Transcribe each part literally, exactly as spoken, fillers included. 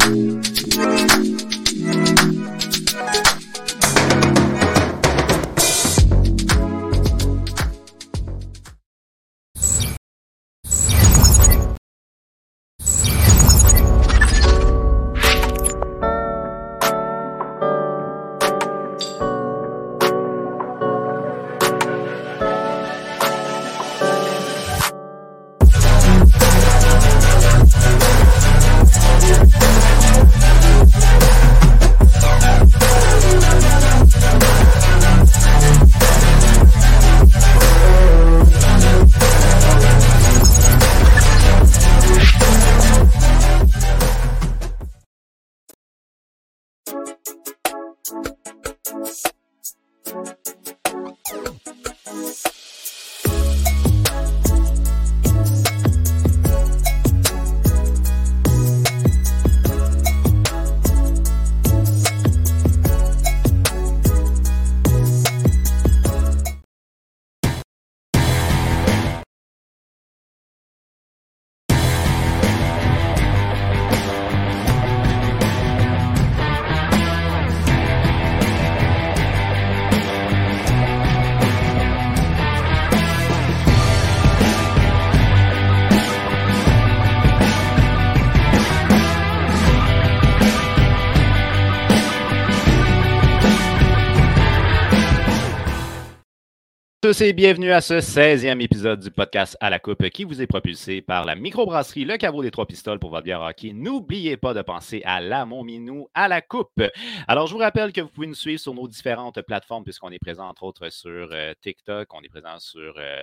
Tous et bienvenue à ce seizième épisode du podcast À la Coupe qui vous est propulsé par la microbrasserie Le Caveau des Trois Pistoles pour votre bière hockey. N'oubliez pas de penser à la Montminou à la Coupe. Alors, je vous rappelle que vous pouvez nous suivre sur nos différentes plateformes puisqu'on est présent entre autres sur euh, TikTok, on est présent sur euh,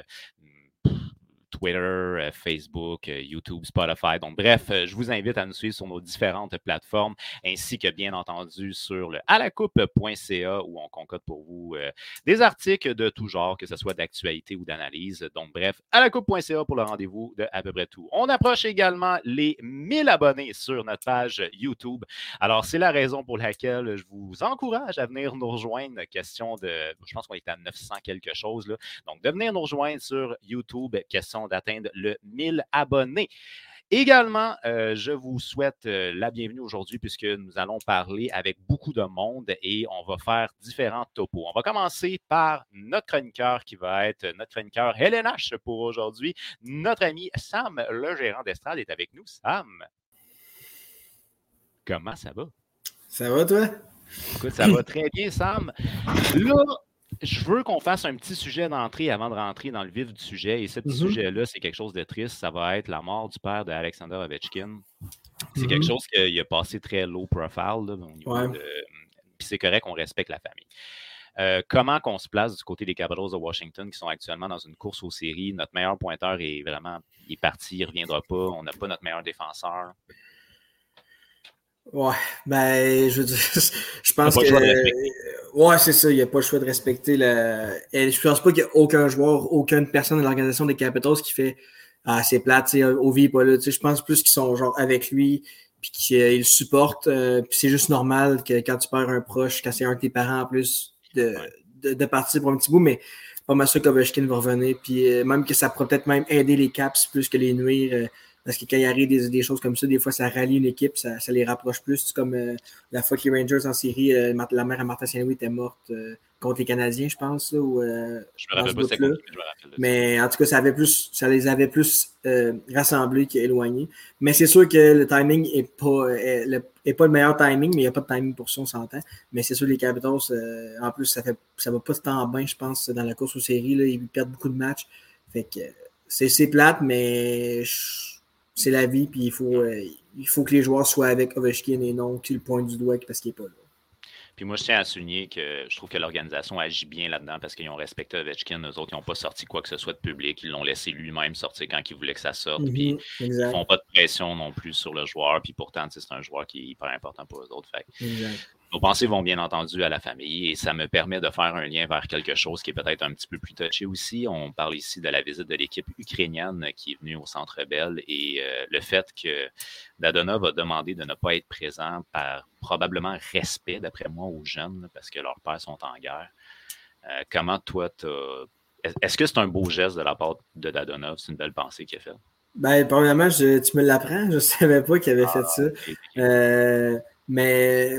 Twitter, euh, Facebook, euh, YouTube, Spotify. Donc, bref, euh, je vous invite à nous suivre sur nos différentes plateformes ainsi que, bien entendu, sur le à la coupe point c a où on concocte pour vous euh, des articles de tout genre, que ce soit d'actualité ou d'analyse. Donc, bref, à la coupe point c a pour le rendez-vous de à peu près tout. On approche également les mille abonnés sur notre page YouTube. Alors, c'est la raison pour laquelle je vous encourage à venir nous rejoindre. Question de, je pense qu'on est à neuf cents quelque chose, là. Donc, de venir nous rejoindre sur YouTube. Question d'atteindre le mille abonnés. Également, euh, je vous souhaite euh, la bienvenue aujourd'hui puisque nous allons parler avec beaucoup de monde et on va faire différents topos. On va commencer par notre chroniqueur qui va être notre chroniqueur L N H pour aujourd'hui. Notre ami Sam, le gérant d'estrade, est avec nous. Sam, comment ça va? Ça va, toi? Écoute, ça va très bien, Sam. Là, je veux qu'on fasse un petit sujet d'entrée avant de rentrer dans le vif du sujet. Et ce petit mm-hmm. sujet-là, c'est quelque chose de triste. Ça va être la mort du père de Alexander Ovechkin. C'est mm-hmm. quelque chose qui a passé très low profile. Là, au niveau ouais. de... Puis c'est correct qu'on respecte la famille. Euh, comment qu'on se place du côté des Capitals de Washington qui sont actuellement dans une course aux séries? Notre meilleur pointeur est vraiment il est parti, il ne reviendra pas. On n'a pas notre meilleur défenseur. Ouais, ben, je veux dire, je pense que. Ouais, c'est ça, il n'y a pas le choix de respecter la. Et je pense pas qu'il y a aucun joueur, aucune personne de l'organisation des Capitals qui fait Ah, c'est plate, tu sais, Ovi n'est pas là. Tu sais, je pense plus qu'ils sont genre avec lui, puis qu'ils euh, le supportent. Euh, puis c'est juste normal que quand tu perds un proche, quand c'est un de tes parents en plus, de, ouais. de, de partir pour un petit bout, mais pas mal sûr qu'Ovechkin va revenir. Puis euh, même que ça pourrait peut-être même aider les Caps plus que les nuire. Euh, Parce que quand il arrive des, des choses comme ça, des fois, ça rallie une équipe, ça, ça les rapproche plus. C'est comme euh, la fois que les Rangers en série, euh, la mère à Martin Saint-Louis était morte euh, contre les Canadiens, je pense. Là, ou, euh, je me rappelle pas c'est quoi, mais je me rappelle. Mais en tout cas, ça, avait plus, ça les avait plus euh, rassemblés qu'éloignés. Mais c'est sûr que le timing est pas, est, le, est pas le meilleur timing, mais il n'y a pas de timing pour ça, on s'entend. Mais c'est sûr, les Capitals, euh, en plus, ça fait ça va pas tant bien, je pense, dans la course aux séries. Là, ils perdent beaucoup de matchs. Fait que c'est, c'est plate, mais... Je, c'est la vie, puis il faut, euh, il faut que les joueurs soient avec Ovechkin et non qu'ils le pointent du doigt parce qu'il n'est pas là. Puis moi, je tiens à souligner que je trouve que l'organisation agit bien là-dedans parce qu'ils ont respecté Ovechkin. Eux autres, ils n'ont pas sorti quoi que ce soit de public. Ils l'ont laissé lui-même sortir quand il voulait que ça sorte. Mm-hmm, puis exact. Ils ne font pas de pression non plus sur le joueur. Puis pourtant, c'est un joueur qui est hyper important pour eux autres. Fait. Exact. Nos pensées vont bien entendu à la famille et ça me permet de faire un lien vers quelque chose qui est peut-être un petit peu plus touché aussi. On parle ici de la visite de l'équipe ukrainienne qui est venue au Centre Bell et euh, le fait que Dadonov a demandé de ne pas être présent par probablement respect, d'après moi, aux jeunes parce que leurs pères sont en guerre. Euh, comment toi, t'as... Est-ce que c'est un beau geste de la part de Dadonov? C'est une belle pensée qu'il a faite? Ben, premièrement, je, tu me l'apprends. Je ne savais pas qu'il avait ah, fait ça. Okay. Euh, mais,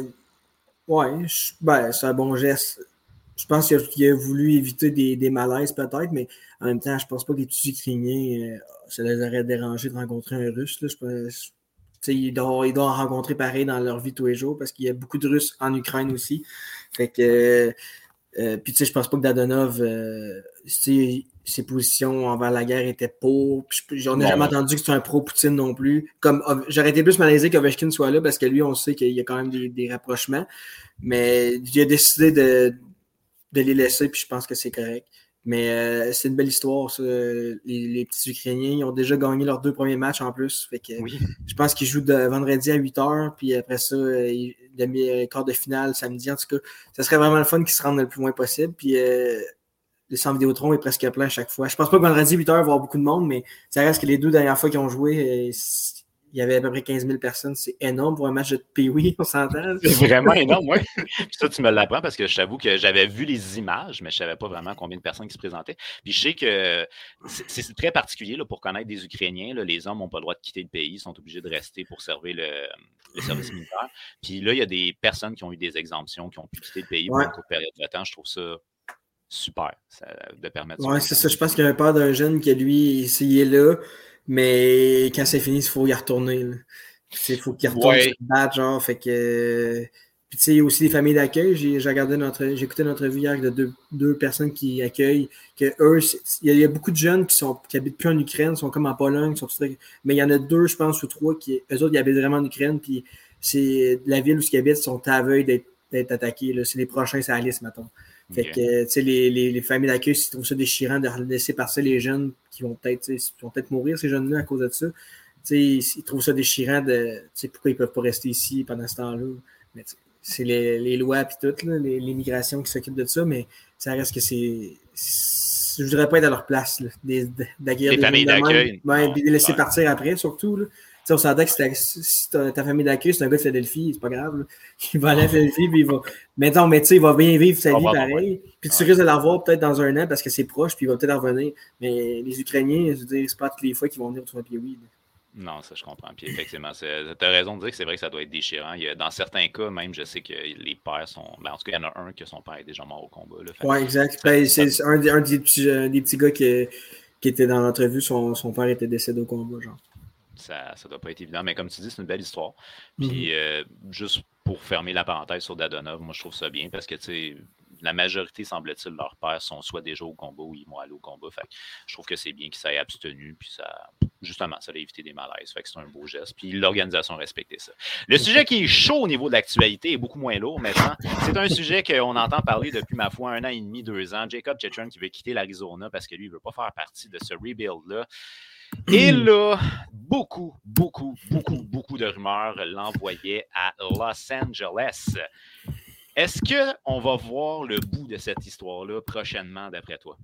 ouais, je, ben, c'est un bon geste. Je pense qu'il a, qu'il a voulu éviter des, des malaises, peut-être, mais en même temps, je pense pas que les petits Ukrainiens, euh, ça les aurait dérangé de rencontrer un Russe. Là. Je pense, ils, doivent, ils doivent en rencontrer pareil dans leur vie tous les jours parce qu'il y a beaucoup de Russes en Ukraine aussi. Fait que. Euh, Euh, puis tu sais, je pense pas que Dadonov, euh, ses positions envers la guerre étaient pour. J'en ai bon, jamais entendu que c'était un pro-Poutine non plus. Comme j'aurais été plus malaisé qu'Ovechkin soit là parce que lui, on sait qu'il y a quand même des, des rapprochements. Mais il a décidé de, de les laisser, puis je pense que c'est correct. Mais euh, c'est une belle histoire, ça. Les, les petits Ukrainiens, ils ont déjà gagné leurs deux premiers matchs en plus. Fait que oui. Je pense qu'ils jouent de vendredi à huit heures, puis après ça, ils, demi quart de finale samedi. En tout cas, ça serait vraiment le fun qu'ils se rendent le plus loin possible. Puis euh, le centre Vidéotron est presque plein à chaque fois. Je pense pas que vendredi huit heures, il va y avoir beaucoup de monde, mais ça reste que les deux dernières fois qu'ils ont joué, il y avait à peu près quinze mille personnes. C'est énorme pour un match de Pee-Wee, on s'entend. C'est vraiment énorme, oui. Puis ça, tu me l'apprends parce que je t'avoue que j'avais vu les images, mais je ne savais pas vraiment combien de personnes qui se présentaient. Puis je sais que c'est, c'est très particulier là, pour connaître des Ukrainiens. Là, les hommes n'ont pas le droit de quitter le pays, ils sont obligés de rester pour servir le, le service militaire. Puis là, il y a des personnes qui ont eu des exemptions, qui ont pu quitter le pays ouais. pour une courte période de temps. Je trouve ça super ça, de permettre ça. Oui, c'est ça. Je pense qu'il y a un père d'un jeune qui, lui, il est là, mais quand c'est fini, il faut y retourner. Il faut qu'il retourne ouais. sur le badge, genre, fait que... Puis, tu sais, il y a aussi des familles d'accueil. J'ai, j'ai regardé notre... J'ai écouté notre revue hier de deux, deux personnes qui accueillent, que eux, il y, y a beaucoup de jeunes qui sont qui habitent plus en Ukraine, sont comme en Pologne, sont... mais il y en a deux, je pense, ou trois, qui, eux autres, ils habitent vraiment en Ukraine, puis c'est la ville où ils habitent sont à veille d'être, d'être attaqués, là. C'est les prochains sur la liste, mettons. Fait okay. que, tu sais, les, les, les familles d'accueil, ils trouvent ça déchirant de laisser passer les jeunes qui vont peut-être, qui vont peut-être mourir, ces jeunes-là, à cause de ça. T'sais, ils trouvent ça déchirant de pourquoi ils peuvent pas rester ici pendant ce temps-là. Mais c'est les, les lois et tout, là, les, les migrations qui s'occupent de ça, mais ça reste que c'est. c'est je voudrais pas être à leur place, là, des, d'accueillir les des familles d'accueil. Ouais, de les laisser ouais. partir après, surtout. Là. T'sais, on s'entend que si, ta, si ta, ta famille d'accueil, c'est un gars de Philadelphie, c'est pas grave. Là. Il va aller à Philadelphie, puis il va. Mais non, mais tu sais, il va bien vivre sa vie pareil. Puis tu ouais. risques de la revoir peut-être dans un an parce que c'est proche, puis il va peut-être revenir. Mais les Ukrainiens, je veux dire, c'est pas toutes les fois qu'ils vont venir au Pee-Wee. Non, ça, je comprends. Puis effectivement, tu as raison de dire que c'est vrai que ça doit être déchirant. Il y a, dans certains cas, même, je sais que les pères sont. Ben, en tout cas, il y en a un que son père est déjà mort au combat. Oui, exact. Ben, c'est ça... un, un des, petits, euh, des petits gars qui, qui était dans l'entrevue, son, son père était décédé au combat, genre. Ça ne doit pas être évident. Mais comme tu dis, c'est une belle histoire. Puis, mm-hmm. euh, juste pour fermer la parenthèse sur Dadonov, moi, je trouve ça bien parce que, tu sais, la majorité, semble-t-il, leurs pères sont soit déjà au combat ou ils vont aller au combat. Fait que je trouve que c'est bien qu'ils s'aient abstenus. Puis, ça, justement, ça a évité des malaises. Fait que c'est un beau geste. Puis, l'organisation a respecté ça. Le sujet qui est chaud au niveau de l'actualité est beaucoup moins lourd maintenant. C'est un sujet qu'on entend parler depuis, ma foi, un an et demi, deux ans. Jacob Chychrun qui veut quitter l'Arizona parce que lui, il ne veut pas faire partie de ce rebuild-là. Et là, beaucoup, beaucoup, beaucoup, beaucoup de rumeurs l'envoyaient à Los Angeles. Est-ce qu'on va voir le bout de cette histoire-là prochainement, d'après toi?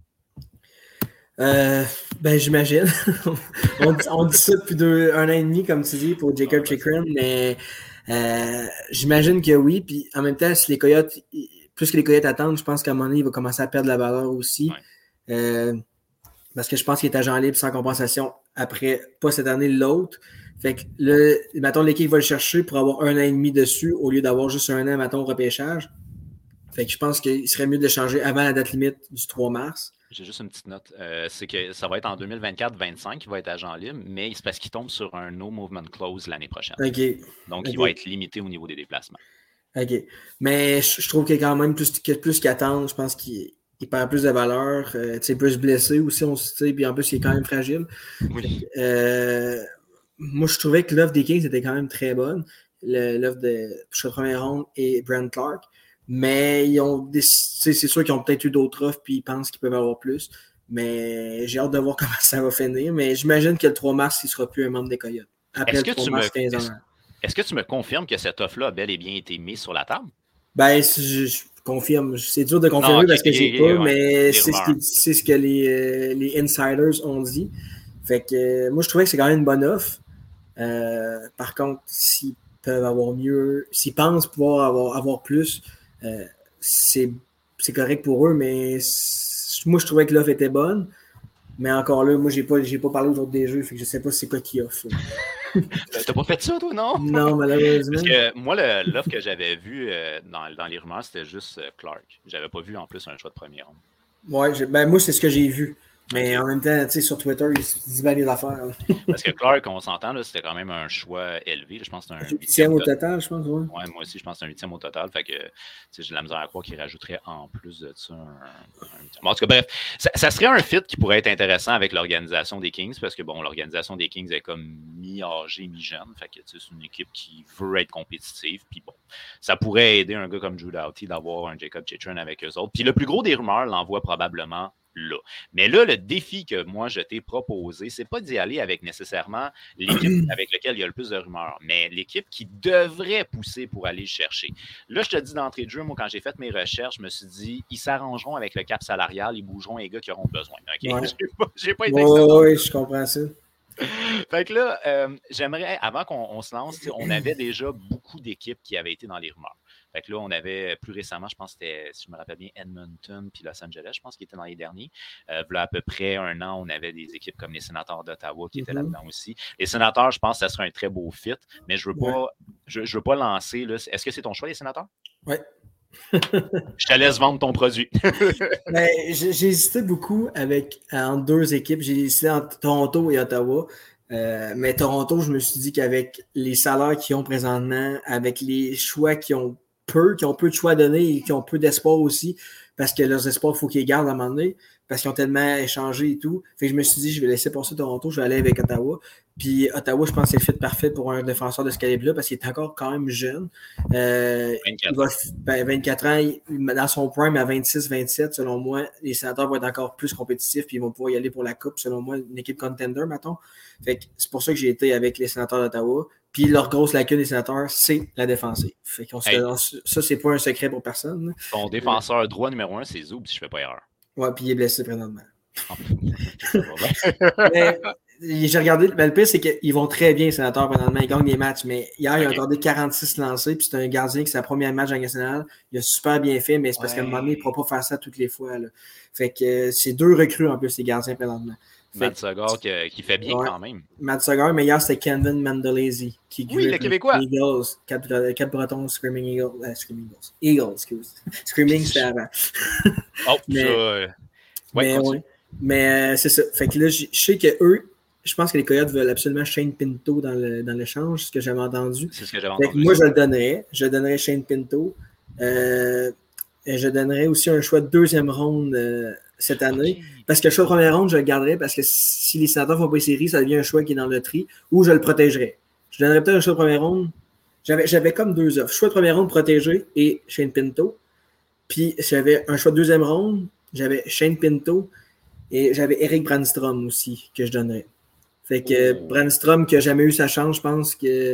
Euh, ben, j'imagine. on, on dit ça depuis deux, un an et demi, comme tu dis, pour Jacob Chychrun, mais euh, j'imagine que oui. Puis en même temps, si les Coyotes, plus que les Coyotes attendent, je pense qu'à un moment donné, il va commencer à perdre la valeur aussi. Ouais. Euh, parce que je pense qu'il est agent libre sans compensation après, pas cette année, l'autre. Fait que là, mettons, l'équipe va le chercher pour avoir un an et demi dessus au lieu d'avoir juste un an, mettons, au repêchage. Fait que je pense qu'il serait mieux de changer avant la date limite du trois mars. J'ai juste une petite note. Euh, c'est que ça va être en deux mille vingt-quatre vingt-cinq qu'il va être agent libre, mais c'est parce qu'il tombe sur un no movement clause l'année prochaine. OK. Donc, okay. il va être limité au niveau des déplacements. OK. Mais je, je trouve qu'il y a quand même plus, plus qu'attendre. Je pense qu'il il perd plus de valeur. Euh, il peut se blesser aussi, on sait, puis en plus, il est quand même fragile. Oui. Euh, moi, je trouvais que l'offre des Kings était quand même très bonne. Le, l'offre de la première ronde et Brent Clark. Mais ils ont des, c'est sûr qu'ils ont peut-être eu d'autres offres puis ils pensent qu'ils peuvent avoir plus. Mais j'ai hâte de voir comment ça va finir. Mais j'imagine que le trois mars, il ne sera plus un membre des Coyotes. Après est-ce le trois mars, quinze ans. Est-ce que tu me confirmes que cette offre-là a bel et bien été mise sur la table? Ben, je, je confirme. C'est dur de confirmer non, okay, parce que j'ai pas, ouais, mais c'est ce, qui, c'est ce que les, euh, les insiders ont dit. Fait que euh, moi, je trouvais que c'est quand même une bonne offre. Euh, par contre, s'ils peuvent avoir mieux, s'ils pensent pouvoir avoir, avoir plus, euh, c'est, c'est correct pour eux, mais moi, je trouvais que l'offre était bonne. Mais encore là, moi, j'ai pas, j'ai pas parlé aux autres des jeux, fait que je sais pas c'est quoi qu'ils offrent. T'as pas fait ça, toi, non? Non, malheureusement. Parce que moi, le, l'offre que j'avais vue euh, dans, dans les rumeurs, c'était juste euh, Clark. J'avais pas vu en plus un choix de premier ronde. Ouais, je, ben moi, c'est ce que j'ai vu. Mais okay. en même temps, tu sais, sur Twitter, il se dit bien les affaires. Parce que Clark, on s'entend, là, c'était quand même un choix élevé. Je pense que c'est un huitième au total, je pense. Ouais. ouais, moi aussi, je pense que c'est un huitième au total. Fait que j'ai de la misère à croire qu'il rajouterait en plus de ça un, un huitième. En tout cas, bref, ça, ça serait un fit qui pourrait être intéressant avec l'organisation des Kings parce que, bon, l'organisation des Kings est comme mi-âgé, mi-jeune. Fait que c'est une équipe qui veut être compétitive. Puis bon, ça pourrait aider un gars comme Drew Doughty d'avoir un Jacob Chychrun avec eux autres. Puis le plus gros des rumeurs l'envoie probablement là. Mais là, le défi que moi, je t'ai proposé, c'est pas d'y aller avec nécessairement l'équipe avec laquelle il y a le plus de rumeurs, mais l'équipe qui devrait pousser pour aller le chercher. Là, je te dis d'entrée de jeu, moi, quand j'ai fait mes recherches, je me suis dit, ils s'arrangeront avec le cap salarial, ils bougeront les gars qui auront besoin. Okay? Ouais. J'ai pas, j'ai pas été Oui, ouais, je comprends ça. Fait que là, euh, j'aimerais, avant qu'on on se lance, on avait déjà beaucoup d'équipes qui avaient été dans les rumeurs. Fait que là, on avait plus récemment, je pense que c'était, si je me rappelle bien, Edmonton puis Los Angeles, je pense qu'ils étaient dans les derniers. Euh, là, à peu près un an, on avait des équipes comme les Sénateurs d'Ottawa qui étaient mm-hmm. là-dedans aussi. Les Sénateurs, je pense que ça serait un très beau fit, mais je veux pas, ouais. je, je veux pas lancer. Là. Est-ce que c'est ton choix, les Sénateurs? Oui. Je te laisse vendre ton produit. Ben, j'ai, j'ai hésité beaucoup avec entre deux équipes. J'ai hésité entre Toronto et Ottawa. Euh, mais Toronto, je me suis dit qu'avec les salaires qu'ils ont présentement, avec les choix qu'ils ont peu, qui ont peu de choix à donner et qui ont peu d'espoir aussi, parce que leurs espoirs, il faut qu'ils gardent à un moment donné, parce qu'ils ont tellement échangé et tout. Fait que je me suis dit, je vais laisser passer Toronto, je vais aller avec Ottawa. Puis Ottawa, je pense que c'est le fit parfait pour un défenseur de ce calibre-là, parce qu'il est encore quand même jeune. Euh, vingt-quatre. Il va, ben, vingt-quatre ans, il, dans son prime à vingt-six vingt-sept, selon moi, les Sénateurs vont être encore plus compétitifs, puis ils vont pouvoir y aller pour la coupe, selon moi, une équipe contender, mettons. Fait que c'est pour ça que j'ai été avec les Sénateurs d'Ottawa. Puis leur grosse lacune des Sénateurs, c'est la défensive. Fait qu'on hey. se, ça, c'est pas un secret pour personne. Ton défenseur droit numéro un, c'est Zoub, si je fais pas erreur. Ouais, puis il est blessé présentement. mais, j'ai regardé, ben, le pire, c'est qu'ils vont très bien, les Sénateurs, présentement. Ils gagnent des matchs, mais hier, okay. il a accordé quarante-six lancés, puis c'est un gardien qui c'est sa première match en nationale. Il a super bien fait, mais c'est parce ouais. qu'à un moment donné, il ne pourra pas faire ça toutes les fois. Là. Fait que euh, c'est deux recrues en plus, les gardiens, présentement. Matt Sogar qui, qui fait bien ouais. quand même. Matt Sogar, mais hier, c'était Kevin Mandolese qui oui, le Québécois. Eagles, quatre, quatre Bretons, Screaming Eagles. Euh, Screaming Eagles. Eagles, excuse. Screaming, c'était avant. Oh, mais, ça. Euh... Ouais, mais, ouais. mais euh, c'est ça. Fait que là, je sais qu'eux, je pense que les Coyotes veulent absolument Shane Pinto dans, le, dans l'échange, ce que j'avais entendu. C'est ce que j'avais entendu. Moi, je le donnerais. Je donnerais Shane Pinto. Euh, et je donnerais aussi un choix de deuxième ronde euh, cette année. Okay. Parce que le choix de première ronde, je le garderais parce que si les Sénateurs font pas les séries, ça devient un choix qui est dans le tri ou je le protégerais. Je donnerais peut-être un choix de première ronde. J'avais, j'avais comme deux offres. Choix de première ronde protégé et Shane Pinto. Puis j'avais un choix de deuxième ronde, j'avais Shane Pinto et j'avais Eric Brandstrom aussi que je donnerais. Fait que oh. Brandstrom qui n'a jamais eu sa chance, je pense que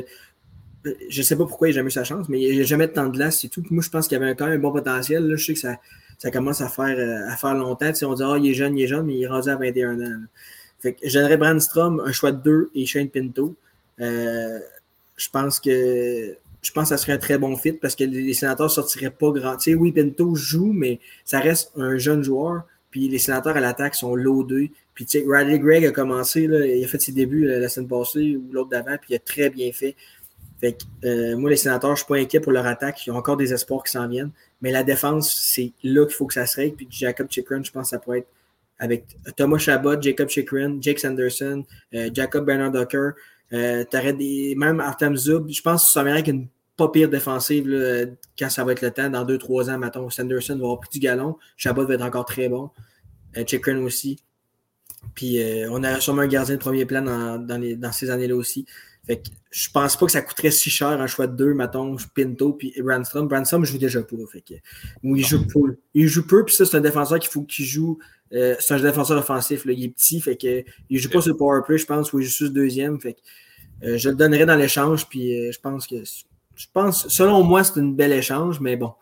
je sais pas pourquoi il n'a jamais eu sa chance, mais il n'a jamais de temps de glace, c'est tout. Moi, je pense qu'il y avait quand même un bon potentiel. Là, je sais que ça, ça commence à faire, à faire longtemps. Tu sais, on dit, ah, oh, il est jeune, il est jeune, mais il est rendu à vingt et un ans. Là. Fait que je donnerais Brandstrom, un choix de deux et Shane Pinto. Euh, je pense que je pense que ça serait un très bon fit parce que les Sénateurs ne sortiraient pas grand. Tu sais, oui, Pinto joue, mais ça reste un jeune joueur. Puis les Sénateurs à l'attaque sont loadés. Puis tu sais, Riley Gregg a commencé, là, il a fait ses débuts là, la semaine passée ou l'autre d'avant, puis il a très bien fait. Fait que euh, moi, les Sénateurs, je ne suis pas inquiet pour leur attaque. Ils ont encore des espoirs qui s'en viennent. Mais la défense, c'est là qu'il faut que ça se règle. Puis Jacob Chychrun, je pense que ça pourrait être avec Thomas Chabot, Jacob Chychrun, Jake Sanderson, euh, Jacob Bernard-Docker. Euh, t'aurais des. Même Artem Zub, je pense que ça mérite une pas pire défensive là, quand ça va être le temps. Dans deux trois ans, mettons, Sanderson va avoir pris du galon. Chabot va être encore très bon. Euh, Chychrun aussi. Puis euh, on a sûrement un gardien de premier plan dans, dans, les, dans ces années-là aussi. Fait que je pense pas que ça coûterait si cher un choix de deux, mettons, Pinto puis Brandstrom. Brandstrom joue déjà pas. Fait que, ou il joue peu. Il joue peu, puis ça, c'est un défenseur qu'il faut qu'il joue. Euh, c'est un défenseur offensif. Là, il est petit, fait que il joue pas sur le powerplay, je pense, ou il joue sur le deuxième. Fait que euh, je le donnerais dans l'échange, puis euh, je pense que je pense, selon moi, c'est une belle échange, mais bon.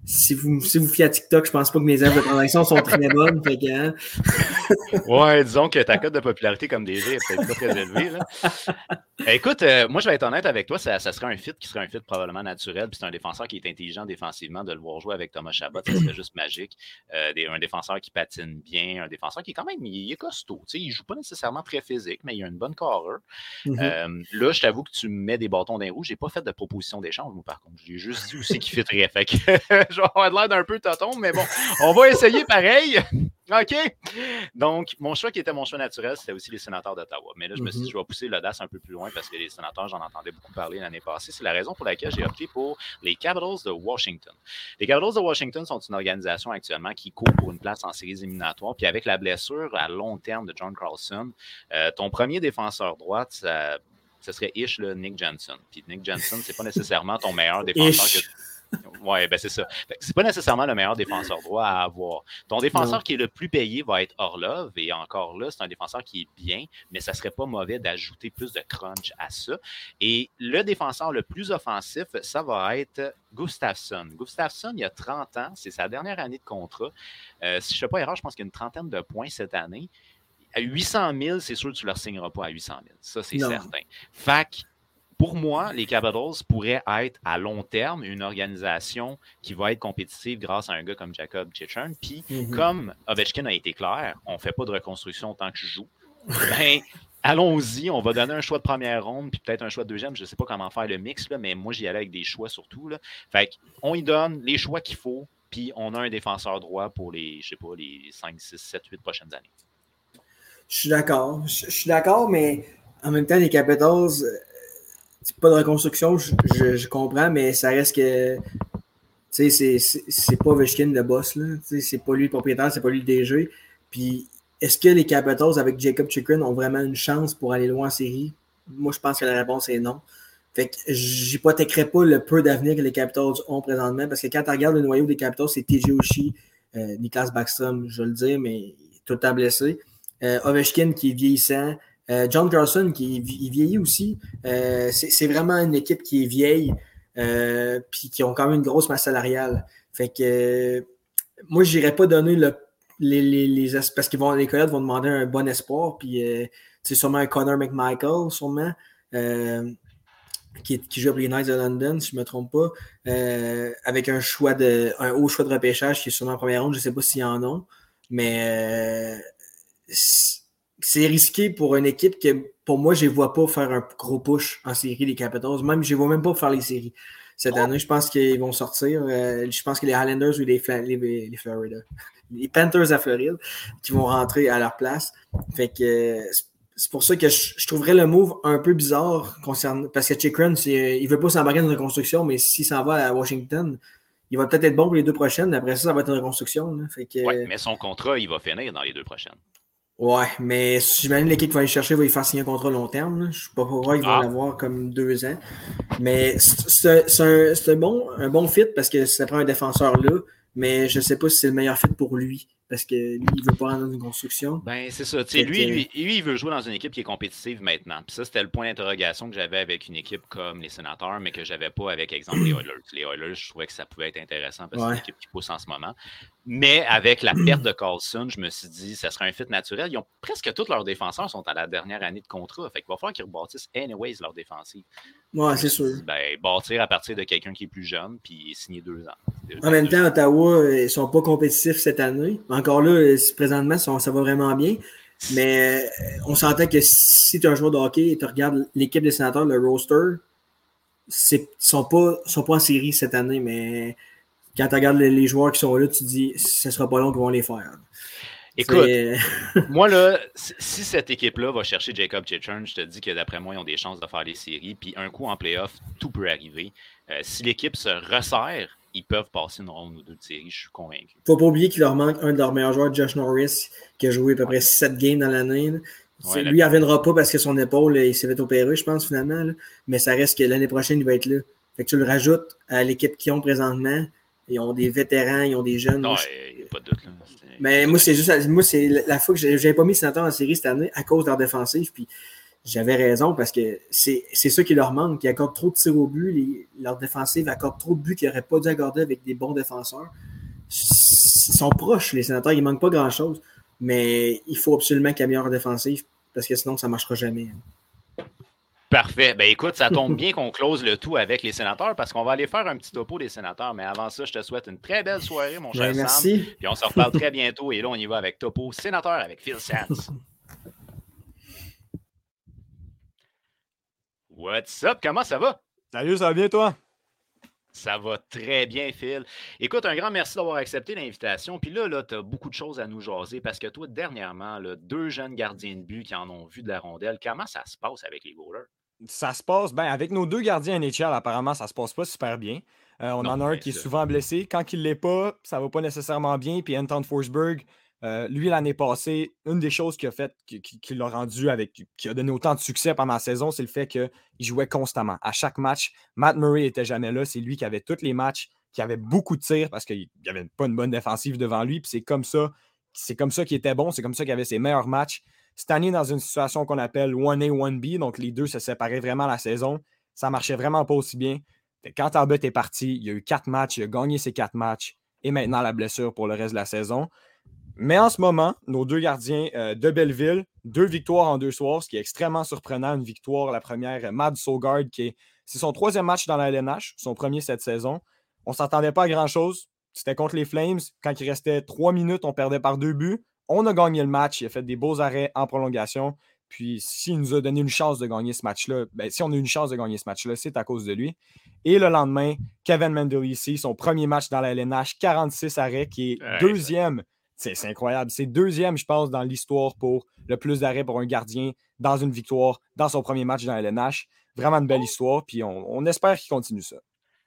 si vous, si vous fiez à TikTok, je pense pas que mes offres de transaction sont très bonnes. Fait que, hein? Ouais, disons que ta cote de popularité comme D J est peut-être pas très élevée. Là. Écoute, euh, moi, je vais être honnête avec toi, ça, ça serait un fit qui serait un fit probablement naturel. Puis c'est un défenseur qui est intelligent défensivement. De le voir jouer avec Thomas Chabot, ça serait juste magique. Euh, des, un défenseur qui patine bien, un défenseur qui est quand même il est costaud. Tu sais, il joue pas nécessairement très physique, mais il a une bonne carrure. Mm-hmm. euh, là, je t'avoue que tu me mets des bâtons dans les roues. J'ai pas fait de proposition d'échange, moi, par contre. J'ai juste dit aussi qu'il fitterait. Fait que je vais avoir l'air d'un peu toton, mais bon, on va essayer pareil. OK. Donc, mon choix qui était mon choix naturel, c'était aussi les sénateurs d'Ottawa. Mais là, je me suis dit, je vais pousser l'audace un peu plus loin parce que les sénateurs, j'en entendais beaucoup parler l'année passée. C'est la raison pour laquelle j'ai opté pour les Capitals de Washington. Les Capitals de Washington sont une organisation actuellement qui court pour une place en séries éliminatoires. Puis avec la blessure à long terme de John Carlson, euh, ton premier défenseur droit, ça, ce serait Ish, le Nick Jensen. Puis Nick Jensen, c'est pas nécessairement ton meilleur défenseur que... Oui, ben c'est ça. C'est pas nécessairement le meilleur défenseur droit à avoir. Ton défenseur non. qui est le plus payé va être Orlov, et encore là, c'est un défenseur qui est bien, mais ça serait pas mauvais d'ajouter plus de crunch à ça. Et le défenseur le plus offensif, ça va être Gustafsson. Gustafsson, il y a trente ans, c'est sa dernière année de contrat. Euh, si je ne fais pas erreur, je pense qu'il y a une trentaine de points cette année. À huit cent mille, c'est sûr que tu ne leur signeras pas à huit cent mille. Ça, c'est non. certain. Fait que pour moi, les Capitals pourraient être à long terme une organisation qui va être compétitive grâce à un gars comme Jacob Chichern. Puis, mm-hmm. comme Ovechkin a été clair, on ne fait pas de reconstruction tant que je joue. Ben, allons-y, on va donner un choix de première ronde, puis peut-être un choix de deuxième. Je ne sais pas comment faire le mix, là, mais moi, j'y allais avec des choix surtout. Là. Fait qu'on y donne les choix qu'il faut, puis on a un défenseur droit pour les, je sais pas, les cinq, six, sept, huit prochaines années. Je suis d'accord. Je, je suis d'accord, mais en même temps, les Capitals... C'est pas de reconstruction, je, je, je comprends, mais ça reste que c'est, c'est, c'est pas Ovechkin le boss, là. C'est pas lui le propriétaire, c'est pas lui le D G. Puis est-ce que les Capitals avec Jacob Chychrun ont vraiment une chance pour aller loin en série? Moi, je pense que la réponse est non. Fait que j'hypothéquerais pas le peu d'avenir que les Capitals ont présentement, parce que quand tu regardes le noyau des Capitals, c'est T J Oshie, euh, Niklas Backstrom, je vais le dire, mais il est tout le temps blessé. Euh, Ovechkin qui est vieillissant. Euh, John Carlson, qui il vieillit aussi, euh, c'est, c'est vraiment une équipe qui est vieille, euh, puis qui ont quand même une grosse masse salariale. Fait que euh, moi, je n'irais pas donner le, les, les, les parce que les Coyotes vont demander un bon espoir, puis euh, c'est sûrement un Connor McMichael, sûrement, euh, qui, qui joue pour les Knights de London, si je ne me trompe pas, euh, avec un choix de un haut choix de repêchage qui est sûrement en première ronde, je ne sais pas s'il y en a, mais euh, c'est risqué pour une équipe que, pour moi, je ne vois pas faire un gros push en série, les Capitals. Même, je ne vois même pas faire les séries. Cette oh. année, je pense qu'ils vont sortir. Euh, je pense que les Highlanders ou les, Fla- les, les Florida, les Panthers à Floride, qui vont rentrer à leur place. Fait que euh, c'est pour ça que je, je trouverais le move un peu bizarre concernant, parce que Chychrun, c'est, il ne veut pas s'embarquer dans une reconstruction, mais s'il s'en va à Washington, il va peut-être être bon pour les deux prochaines. Après ça, ça va être une reconstruction. Là. Fait que, ouais, mais son contrat, il va finir dans les deux prochaines. Ouais, mais j'imagine l'équipe qui va aller chercher va y faire signer un contrat long terme. Là. Je ne sais pas pourquoi ils vont ah. l'avoir comme deux ans. Mais c'est, c'est, un, c'est un, bon, un bon fit parce que ça prend un défenseur là, mais je ne sais pas si c'est le meilleur fit pour lui. Parce que lui, il ne veut pas rentrer dans une construction. Ben, c'est ça. Lui, lui, lui, il veut jouer dans une équipe qui est compétitive maintenant. Puis ça, c'était le point d'interrogation que j'avais avec une équipe comme les Sénateurs, mais que je n'avais pas avec, exemple, les Oilers. Les Oilers, je trouvais que ça pouvait être intéressant parce que ouais. c'est une équipe qui pousse en ce moment. Mais avec la perte de Carlson, je me suis dit, ça serait un fit naturel. Ils ont presque tous leurs défenseurs sont à la dernière année de contrat. Fait qu'il va falloir qu'ils rebâtissent anyways leur défensive. Ouais, c'est sûr. Dit, ben, bâtir à partir de quelqu'un qui est plus jeune puis signer deux ans. Deux en même temps, ans. Ottawa, ils ne sont pas compétitifs cette année. Encore là, présentement, ça va vraiment bien. Mais on s'entend que si tu es un joueur de hockey et tu regardes l'équipe des Sénateurs, le roster, ils ne sont pas, sont pas en série cette année, mais quand tu regardes les, les joueurs qui sont là, tu te dis ce ne sera pas long qu'ils vont les faire. Écoute, moi, là, si cette équipe-là va chercher Jacob Chychrun, je te dis que d'après moi, ils ont des chances de faire les séries. Puis un coup en play-off, tout peut arriver. Euh, si l'équipe se resserre, ils peuvent passer une ronde ou deux de série, je suis convaincu. Il ne faut pas oublier qu'il leur manque un de leurs meilleurs joueurs, Josh Norris, qui a joué à peu près sept games dans l'année. Ouais, lui, il ne reviendra pas parce que son épaule, il s'est fait opérer, je pense, finalement. Là. Mais ça reste que l'année prochaine, il va être là. Fait que tu le rajoutes à l'équipe qu'ils ont présentement. Ils ont des vétérans, ils ont des jeunes. Non, il n'y a pas de doute. Là. Mais moi, c'est juste moi, c'est la fois que j'avais pas mis Sénateur en série cette année à cause de leur défensive. Puis j'avais raison parce que c'est, c'est ça qui leur manque. Ils accordent trop de tirs au but. Les, leur défensive accorde trop de buts qu'ils n'auraient pas dû accorder avec des bons défenseurs. Ils sont proches, les Sénateurs. Il ne manque pas grand-chose. Mais il faut absolument qu'ils améliorent leur défensive parce que sinon, ça ne marchera jamais. Parfait. Ben écoute, ça tombe bien qu'on close le tout avec les Sénateurs parce qu'on va aller faire un petit topo des Sénateurs. Mais avant ça, je te souhaite une très belle soirée, mon cher ben, Sam. Merci. Puis on se reparle très bientôt. Et là, on y va avec Topo Sénateur avec Phil Sands. What's up? Comment ça va? Salut, ça va bien, toi? Ça va très bien, Phil. Écoute, un grand merci d'avoir accepté l'invitation. Puis là, là tu as beaucoup de choses à nous jaser parce que toi, dernièrement, là, deux jeunes gardiens de but qui en ont vu de la rondelle. Comment ça se passe avec les goalers? Ça se passe, ben avec nos deux gardiens N H L, apparemment, ça se passe pas super bien. Euh, on Non, en a un ben, qui est ça. souvent blessé. Quand il l'est pas, ça va pas nécessairement bien. Puis Anton Forsberg, euh, lui, l'année passée, une des choses qu'il a fait, qui, qui, qui l'a rendu avec, qui a donné autant de succès pendant la saison, c'est le fait qu'il jouait constamment. À chaque match, Matt Murray était jamais là. C'est lui qui avait tous les matchs, qui avait beaucoup de tirs parce qu'il n'y avait pas une bonne défensive devant lui. Puis c'est comme ça, c'est comme ça qu'il était bon. C'est comme ça qu'il avait ses meilleurs matchs. Cette année, dans une situation qu'on appelle one A, one B, donc les deux se séparaient vraiment la saison, ça marchait vraiment pas aussi bien. Quand Talbot est parti, il y a eu quatre matchs, il a gagné ses quatre matchs et maintenant la blessure pour le reste de la saison. Mais en ce moment, nos deux gardiens euh, de Belleville, deux victoires en deux soirs, ce qui est extrêmement surprenant. Une victoire, la première, Mads Søgaard, qui est c'est son troisième match dans la L N H, son premier cette saison. On ne s'attendait pas à grand-chose. C'était contre les Flames. Quand il restait trois minutes, on perdait par deux buts. On a gagné le match. Il a fait des beaux arrêts en prolongation. Puis, s'il nous a donné une chance de gagner ce match-là, ben, si on a eu une chance de gagner ce match-là, c'est à cause de lui. Et le lendemain, Kevin Mendelisi, son premier match dans la L N H, quarante-six arrêts, qui est ouais, deuxième. C'est, c'est incroyable. C'est deuxième, je pense, dans l'histoire pour le plus d'arrêts pour un gardien dans une victoire, dans son premier match dans la L N H. Vraiment une belle histoire. Puis, on, on espère qu'il continue ça.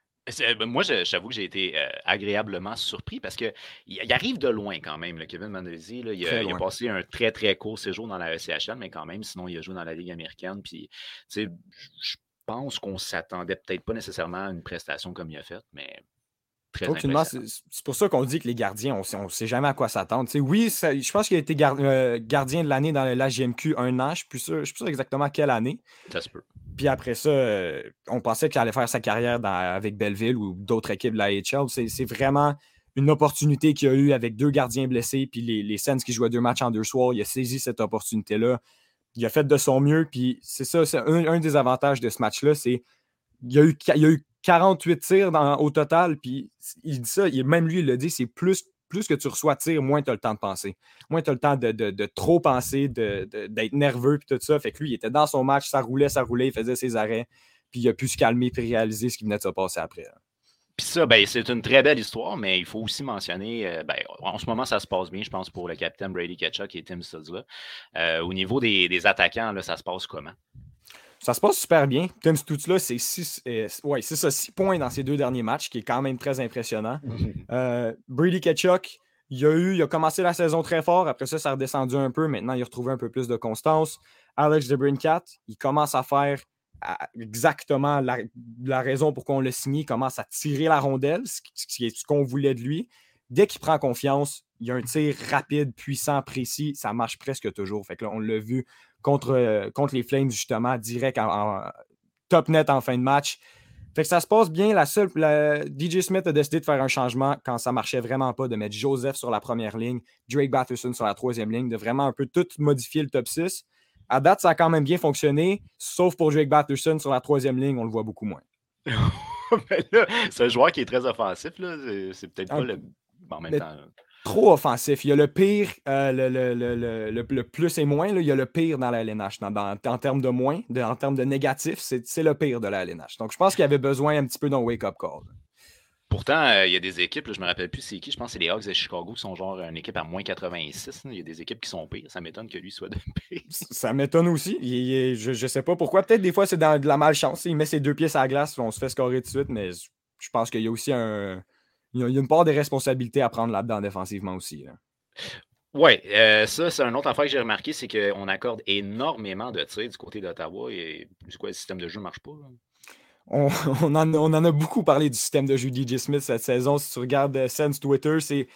Moi, j'avoue que j'ai été euh, agréablement surpris parce qu'il il arrive de loin quand même, le Kevin Mendelisi. Là, il, a, il a passé un très, très court séjour dans la E C H L, mais quand même, sinon, il a joué dans la Ligue américaine. Puis, je pense qu'on ne s'attendait peut-être pas nécessairement à une prestation comme il a faite, mais très Aucunement, c'est, c'est pour ça qu'on dit que les gardiens, on ne sait jamais à quoi s'attendre. T'sais, oui, ça, je pense qu'il a été gar, euh, gardien de l'année dans l'A G M Q un an. Je ne suis plus sûr, sûr exactement quelle année. Ça se peut. Puis après ça, euh, on pensait qu'il allait faire sa carrière dans, avec Belleville ou d'autres équipes de la A H L. C'est, c'est vraiment une opportunité qu'il a eue avec deux gardiens blessés. Puis les, les Sens qui jouaient deux matchs en deux soirs, il a saisi cette opportunité-là. Il a fait de son mieux. Puis c'est ça, c'est un, un des avantages de ce match-là, c'est qu'il y a eu, il y a eu quarante-huit tirs dans, au total. Puis il dit ça, il, même lui, il l'a dit, c'est plus. Plus que tu reçois de tirs, moins tu as le temps de penser. Moins tu as le temps de, de, de trop penser, de, de, d'être nerveux et tout ça. Fait que lui, il était dans son match, ça roulait, ça roulait, il faisait ses arrêts. Puis il a pu se calmer et réaliser ce qui venait de se passer après. Puis ça, ben, c'est une très belle histoire, mais il faut aussi mentionner, euh, ben, en ce moment, ça se passe bien, je pense, pour le capitaine Brady Tkachuk et Tim Stützle. Euh, au niveau des, des attaquants, là, ça se passe comment? Ça se passe super bien. Tim Stützle, c'est six, euh, ouais, c'est ça, six points dans ses deux derniers matchs, qui est quand même très impressionnant. euh, Brady Tkachuk, il a, eu, il a commencé la saison très fort. Après ça, ça a redescendu un peu. Maintenant, il a retrouvé un peu plus de constance. Alex DeBrincat, il commence à faire exactement la, la raison pour qu'on l'a signé. Il commence à tirer la rondelle, ce qui est ce qu'on voulait de lui. Dès qu'il prend confiance, il y a un tir rapide, puissant, précis. Ça marche presque toujours. Fait que là, on l'a vu contre, euh, contre les Flames, justement, direct en, en top net en fin de match. Fait que ça se passe bien. La seule, la, D J Smith a décidé de faire un changement quand ça marchait vraiment pas, de mettre Joseph sur la première ligne, Drake Batherson sur la troisième ligne, de vraiment un peu tout modifier le top six. À date, ça a quand même bien fonctionné, sauf pour Drake Batherson sur la troisième ligne, on le voit beaucoup moins. Mais là, c'est un joueur qui est très offensif, là. C'est, c'est peut-être pas le... En même le... temps... Là. Trop offensif. Il y a le pire, euh, le, le, le, le, le, le plus et moins, là, il y a le pire dans la L N H. Dans, dans, en termes de moins, de, en termes de négatif, c'est, c'est le pire de la L N H. Donc, je pense qu'il y avait besoin un petit peu d'un wake-up call. Pourtant, euh, il y a des équipes, là, je ne me rappelle plus c'est qui, je pense que c'est les Hawks de Chicago qui sont genre une équipe à moins quatre-vingt-six. Là. Il y a des équipes qui sont pires. Ça m'étonne que lui soit de pire. Ça m'étonne aussi. Il, il, je ne sais pas pourquoi. Peut-être des fois, c'est dans de la malchance. Il met ses deux pieds sur la glace, on se fait scorer tout de suite, mais je pense qu'il y a aussi un... Il y a une part des responsabilités à prendre là-dedans défensivement aussi. Là. Oui, euh, ça, c'est une autre affaire que j'ai remarqué, c'est qu'on accorde énormément de tirs du côté d'Ottawa et c'est quoi, le système de jeu ne marche pas. Là? On, on, en, on en a beaucoup parlé du système de jeu D J Smith cette saison. Si tu regardes Sense Twitter, c'est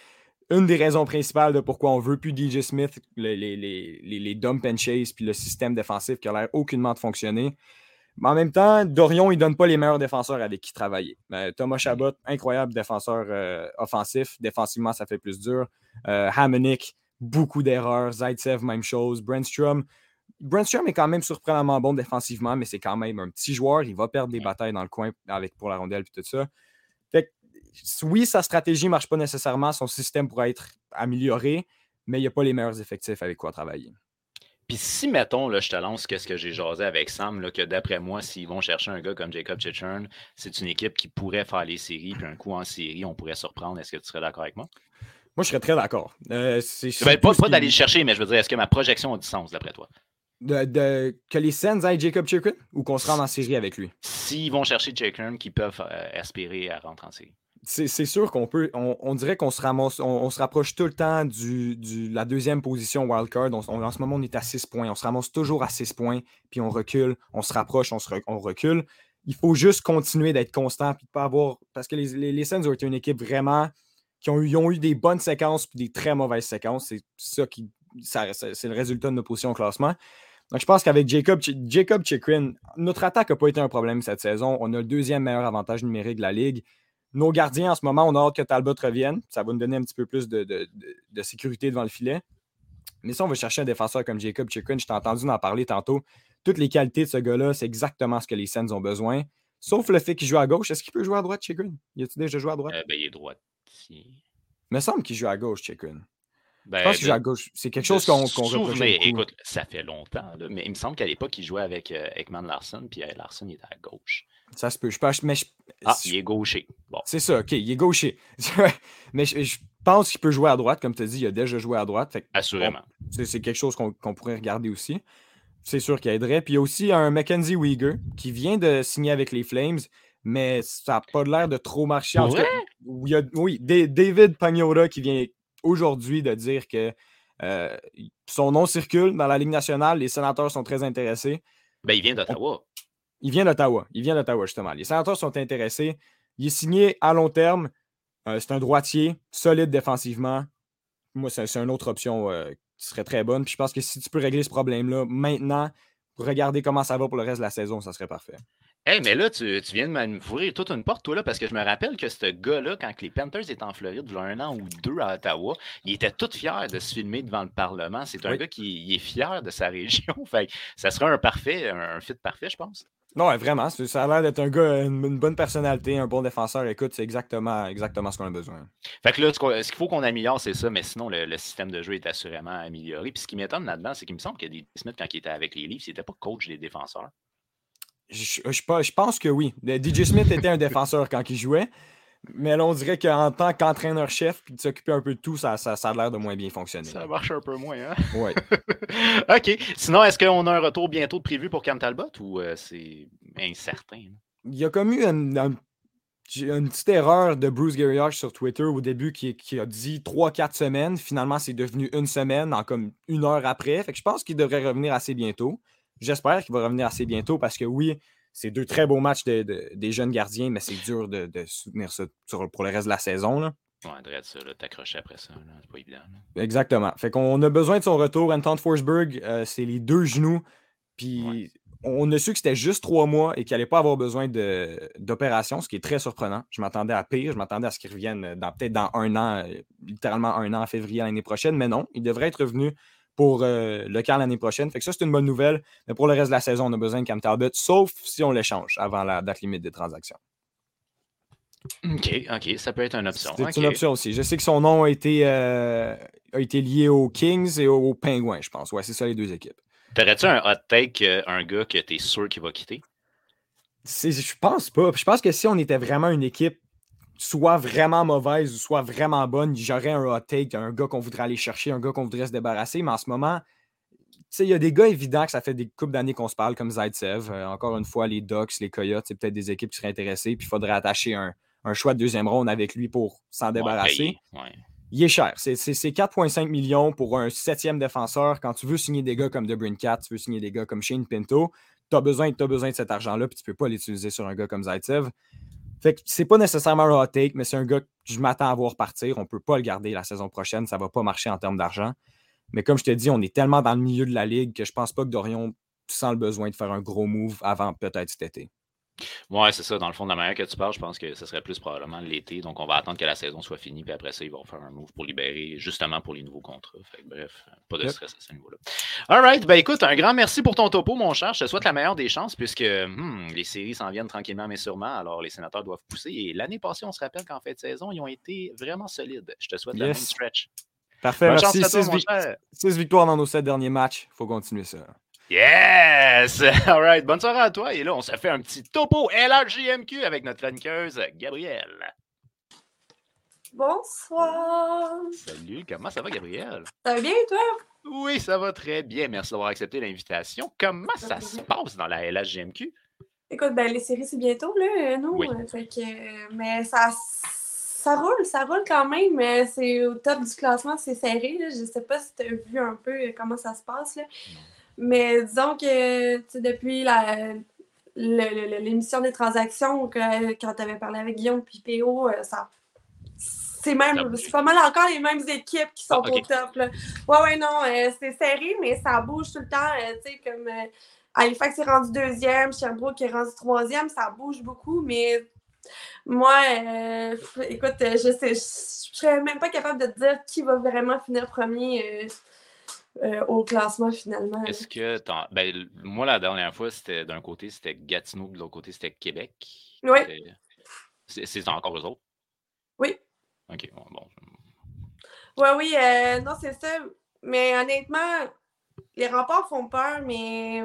une des raisons principales de pourquoi on veut plus D J Smith, les, les, les, les, les dump and chase, puis le système défensif qui a l'air aucunement de fonctionner. Mais en même temps, Dorion, il ne donne pas les meilleurs défenseurs avec qui travailler. Mais Thomas Chabot, incroyable défenseur euh, offensif. Défensivement, ça fait plus dur. Euh, Hamonic, beaucoup d'erreurs. Zaitsev, même chose. Brandstrom, Brandstrom est quand même surprenamment bon défensivement, mais c'est quand même un petit joueur. Il va perdre des batailles dans le coin avec, pour la rondelle et tout ça. Fait que, oui, sa stratégie ne marche pas nécessairement. Son système pourrait être amélioré, mais il n'y a pas les meilleurs effectifs avec quoi travailler. Puis si, mettons, là, je te lance qu'est-ce que j'ai jasé avec Sam, là, que d'après moi, s'ils vont chercher un gars comme Jacob Chichern, c'est une équipe qui pourrait faire les séries, puis un coup en série, on pourrait surprendre. Est-ce que tu serais d'accord avec moi? Moi, je serais très d'accord. Euh, c'est, ben, pas pas d'aller le chercher, mais je veux dire, est-ce que ma projection a du sens, d'après toi? De, de, que les Sens aillent Jacob Chichern ou qu'on se rende en série avec lui? S'ils vont chercher Chichern, qui peuvent euh, aspirer à rentrer en série. C'est, c'est sûr qu'on peut. On, on dirait qu'on se ramasse, on, on se rapproche tout le temps du, du la deuxième position wildcard. On, on, en ce moment, on est à six points. On se ramasse toujours à six points, puis on recule, on se rapproche, on, se re, on recule. Il faut juste continuer d'être constant, puis de pas avoir. Parce que les, les, les Sens ont été une équipe vraiment qui ont eu, ils ont eu des bonnes séquences, puis des très mauvaises séquences. C'est ça qui. Ça, c'est le résultat de nos positions au classement. Donc, je pense qu'avec Jacob, Jacob Chychrun, notre attaque n'a pas été un problème cette saison. On a le deuxième meilleur avantage numérique de la Ligue. Nos gardiens, en ce moment, on a hâte que Talbot revienne. Ça va nous donner un petit peu plus de, de, de, de sécurité devant le filet. Mais si on veut chercher un défenseur comme Jacob Chychrun, je t'ai entendu en parler tantôt, toutes les qualités de ce gars-là, c'est exactement ce que les Sens ont besoin. Sauf le fait qu'il joue à gauche. Est-ce qu'il peut jouer à droite, Chychrun? Y a-t-il déjà joué à droite? Euh, ben, il est droitier. Il me semble qu'il joue à gauche, Chychrun. Ben, je pense qu'il joue à gauche. C'est quelque chose qu'on, qu'on reproche beaucoup. Écoute, ça fait longtemps, là, mais il me semble qu'à l'époque, il jouait avec euh, Ekman Larsson, puis euh, Larsson, il était à gauche. Ça se peut. Je pense, mais je, ah, je, il est gaucher. Bon. C'est ça, OK, il est gaucher. mais je, je pense qu'il peut jouer à droite, comme tu as dit, il a déjà joué à droite. Fait que, assurément. Bon, c'est, c'est quelque chose qu'on, qu'on pourrait regarder aussi. C'est sûr qu'il aiderait. Puis il y a aussi un Mackenzie Weegar qui vient de signer avec les Flames, mais ça n'a pas l'air de trop marcher. En tout cas, il y a, oui, David Pagnotta qui vient aujourd'hui de dire que euh, son nom circule dans la Ligue nationale. Les sénateurs sont très intéressés. Ben, il vient d'Ottawa. On, il vient d'Ottawa. Il vient d'Ottawa, justement. Les sénateurs sont intéressés. Il est signé à long terme. Euh, c'est un droitier, solide défensivement. Moi, c'est, c'est une autre option euh, qui serait très bonne. Puis je pense que si tu peux régler ce problème-là maintenant, pour regarder comment ça va pour le reste de la saison, ça serait parfait. Hey, mais là, tu, tu viens de m'ouvrir toute une porte, toi, là, parce que je me rappelle que ce gars-là, quand les Panthers étaient en Floride, il y a un an ou deux à Ottawa, il était tout fier de se filmer devant le Parlement. C'est un oui. gars qui il est fier de sa région. Fait, ça serait un parfait, un, un fit parfait, je pense. Non, vraiment. Ça a l'air d'être un gars, une, une bonne personnalité, un bon défenseur. Écoute, c'est exactement, exactement ce qu'on a besoin. Fait que là, ce qu'il faut qu'on améliore, c'est ça, mais sinon, le, le système de jeu est assurément amélioré. Puis ce qui m'étonne là-dedans, c'est qu'il me semble que D J Smith, quand il était avec les Leafs, il n'était pas coach des défenseurs. Je, je, je pense que oui. D J Smith était un défenseur quand il jouait, mais là, on dirait qu'en tant qu'entraîneur-chef, puis de s'occuper un peu de tout, ça, ça, ça a l'air de moins bien fonctionner. Ça marche un peu moins, hein? Oui. OK. Sinon, est-ce qu'on a un retour bientôt de prévu pour Cam Talbot ou euh, c'est incertain? Hein? Il y a comme eu une, une, une petite erreur de Bruce Garrioch sur Twitter au début qui, qui a dit trois quatre semaines. Finalement, c'est devenu une semaine en comme une heure après. Fait que je pense qu'il devrait revenir assez bientôt. J'espère qu'il va revenir assez bientôt parce que oui, c'est deux très beaux matchs de, de, des jeunes gardiens, mais c'est dur de, de soutenir ça sur, pour le reste de la saison. Là. Ouais, drette ça, t'accrocher après ça, là. C'est pas évident. Là. Exactement. Fait qu'on a besoin de son retour. Anton Forsberg, euh, c'est les deux genoux. Puis ouais. on a su que c'était juste trois mois et qu'il n'allait pas avoir besoin de, d'opération, ce qui est très surprenant. Je m'attendais à pire. Je m'attendais à ce qu'il revienne dans, peut-être dans un an, littéralement un an en février l'année prochaine. Mais non, il devrait être revenu pour euh, le camp l'année prochaine. Fait que ça, c'est une bonne nouvelle. Mais pour le reste de la saison, on a besoin de Cam Talbot, sauf si on l'échange avant la date limite des transactions. OK, OK. Ça peut être une option. C'est okay. une option aussi. Je sais que son nom a été, euh, a été lié aux Kings et aux Penguins, je pense. Ouais, c'est ça les deux équipes. T'aurais-tu un hot take, un gars que t'es sûr qu'il va quitter? C'est, je pense pas. Je pense que si on était vraiment une équipe soit vraiment mauvaise ou soit vraiment bonne, j'aurais un hot take, un gars qu'on voudrait aller chercher, un gars qu'on voudrait se débarrasser. Mais en ce moment, il y a des gars évidents que ça fait des couples d'années qu'on se parle, comme Zaitsev. Euh, encore une fois, les Ducks, les Coyotes, c'est peut-être des équipes qui seraient intéressées. Puis il faudrait attacher un, un choix de deuxième ronde avec lui pour s'en débarrasser. Ouais, ouais. Il est cher. C'est, c'est, c'est quatre virgule cinq millions pour un septième défenseur. Quand tu veux signer des gars comme DeBrincat, tu veux signer des gars comme Shane Pinto, tu as besoin, t'as besoin de cet argent-là, puis tu ne peux pas l'utiliser sur un gars comme Zaitsev. Fait que c'est pas nécessairement un hot take, mais c'est un gars que je m'attends à voir partir. On ne peut pas le garder la saison prochaine. Ça ne va pas marcher en termes d'argent. Mais comme je te dis, on est tellement dans le milieu de la ligue que je pense pas que Dorion sent le besoin de faire un gros move avant peut-être cet été. Ouais, c'est ça. Dans le fond, de la manière que tu parles, je pense que ce serait plus probablement l'été. Donc, on va attendre que la saison soit finie. Puis après ça, ils vont faire un move pour libérer, justement pour les nouveaux contrats. Fait que, bref, pas de yep. stress à ce niveau-là. All right. Ben écoute, un grand merci pour ton topo, mon cher. Je te souhaite la meilleure des chances puisque hmm, les séries s'en viennent tranquillement, mais sûrement. Alors, les sénateurs doivent pousser. Et l'année passée, on se rappelle qu'en fin de saison, ils ont été vraiment solides. Je te souhaite yes. la même stretch. Parfait. Bonne merci. six vi- victoires dans nos sept derniers matchs. Il faut continuer ça. Yes! All right. Bonne soirée à toi. Et là, on se fait un petit topo L R J M Q avec notre chroniqueuse Gabrielle. Bonsoir. Salut. Comment ça va, Gabrielle? Ça va bien, toi? Oui, ça va très bien. Merci d'avoir accepté l'invitation. Comment ça se passe dans la L H J M Q? Écoute, ben les séries, c'est bientôt, là, nous. Oui. Fait que, mais ça... Ça roule, ça roule quand même, mais c'est au top du classement, c'est serré. Là. Je sais pas si tu as vu un peu comment ça se passe. Là. Mais disons que depuis la, le, le, l'émission des transactions, que, quand tu avais parlé avec Guillaume et P O, ça, c'est, même, c'est pas mal encore les mêmes équipes qui sont ah, okay. au top. Là. Ouais, ouais, non, euh, c'est serré, mais ça bouge tout le temps. Euh, tu sais, comme euh, Halifax est rendu deuxième, Sherbrooke est rendu troisième, ça bouge beaucoup, mais. Moi, euh, écoute, je sais, je ne serais même pas capable de te dire qui va vraiment finir premier euh, euh, au classement finalement. Est-ce là. que t'en... ben, moi, la dernière fois, c'était d'un côté, c'était Gatineau, de l'autre côté, c'était Québec. Oui. C'est, c'est encore eux autres? Oui. OK, bon. bon. Oui, oui, euh, non, c'est ça. Mais honnêtement, les remparts font peur, mais.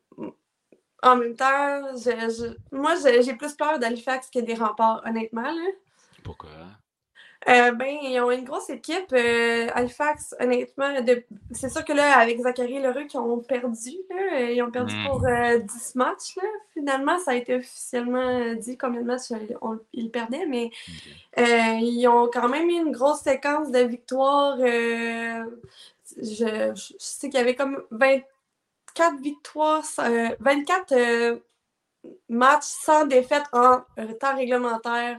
En même temps, je, je, moi, je, j'ai plus peur d'Halifax que des remparts, honnêtement. Là. Pourquoi? Euh, ben, ils ont une grosse équipe. Euh, Halifax, honnêtement, de, c'est sûr que là, avec Zachary Leroux, qui ont perdu, là, ils ont perdu mmh. pour euh, dix matchs. Là. Finalement, ça a été officiellement dit combien de matchs on, ils perdaient, mais okay. euh, ils ont quand même eu une grosse séquence de victoires. Euh, je, je sais qu'il y avait comme vingt quatre victoires, euh, vingt-quatre euh, matchs sans défaite en euh, temps réglementaire.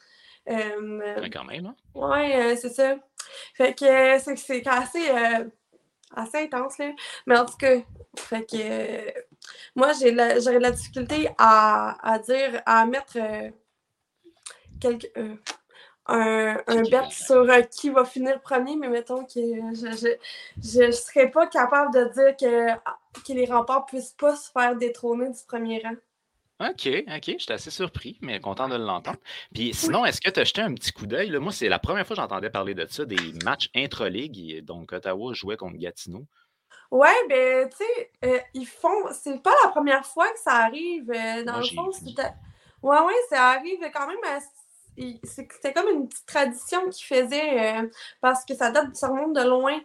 Euh, ouais, quand même, hein? Oui, euh, c'est ça. Fait que euh, c'est, c'est assez, euh, assez intense, là. Mais en tout cas, fait que euh, moi, j'ai la, j'aurais de la difficulté à, à dire, à mettre euh, quelque, euh, un, un bet sur euh, qui va finir premier, mais mettons que je je, je serais pas capable de dire que, que les remparts puissent pas se faire détrôner du premier rang. OK, OK, j'étais assez surpris, mais content de l'entendre. Puis sinon, est-ce que tu as jeté un petit coup d'œil? Là? Moi, c'est la première fois que j'entendais parler de ça, des matchs intra-ligue. Donc, Ottawa jouait contre Gatineau. Ouais, ben, tu sais, euh, ils font. C'est pas la première fois que ça arrive. Euh, dans Moi, le fond, c'était. Ouais, ouais, ça arrive quand même à. C'était comme une petite tradition qu'ils faisaient euh, parce que ça date, ça remonte de loin.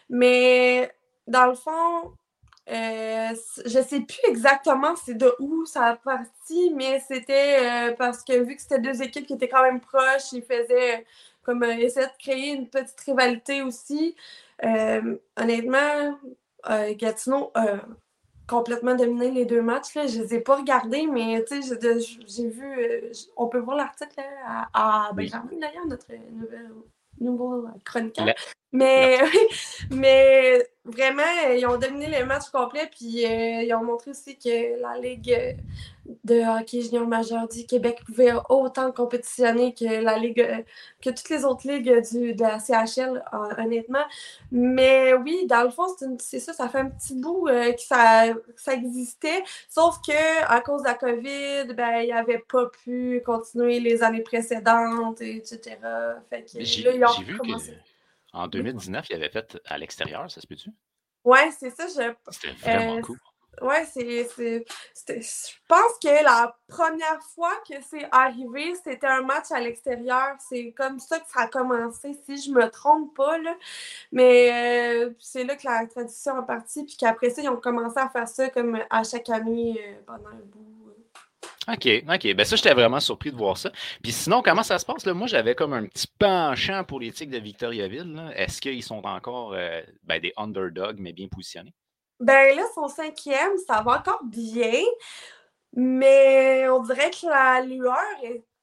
Mais dans le fond, euh, je sais plus exactement c'est de où ça a parti, mais c'était euh, parce que vu que c'était deux équipes qui étaient quand même proches, ils faisaient comme euh, essayer de créer une petite rivalité aussi. Euh, honnêtement, euh, Gatineau a complètement dominé les deux matchs. Là. Je ne les ai pas regardés, mais j'ai, j'ai vu, euh, on peut voir l'article là, à, à Benjamin, oui. D'ailleurs, notre nouvelle, nouveau chroniqueur. La... Mais, mais vraiment, ils ont dominé le match complet, puis euh, ils ont montré aussi que la Ligue de hockey junior majeur du Québec pouvait autant compétitionner que la Ligue, que toutes les autres ligues du, de la C H L, honnêtement. Mais oui, dans le fond, c'est, une, c'est ça, ça fait un petit bout euh, que, ça, que ça existait, sauf qu'à cause de la COVID, ben, ils n'avaient pas pu continuer les années précédentes, et cetera. Fait que, j'ai, là, ils ont j'ai vu commencé. qu'en deux mille dix-neuf, ils avaient fait à l'extérieur, ça se peut-tu? Oui, c'est ça. Je, C'était vraiment euh, cool. Oui, c'est, c'est, c'est, je pense que la première fois que c'est arrivé, c'était un match à l'extérieur. C'est comme ça que ça a commencé, si je me trompe pas. Là. Mais euh, c'est là que la tradition est partie, puis qu'après ça, ils ont commencé à faire ça comme à chaque année euh, pendant un bout. OK, OK. Ben ça, j'étais vraiment surpris de voir ça. Puis sinon, comment ça se passe? Là? Moi, j'avais comme un petit penchant pour les Tigres de Victoriaville. Là. Est-ce qu'ils sont encore euh, ben, des underdogs, mais bien positionnés? Ben là, son cinquième, ça va encore bien, mais on dirait que la lueur est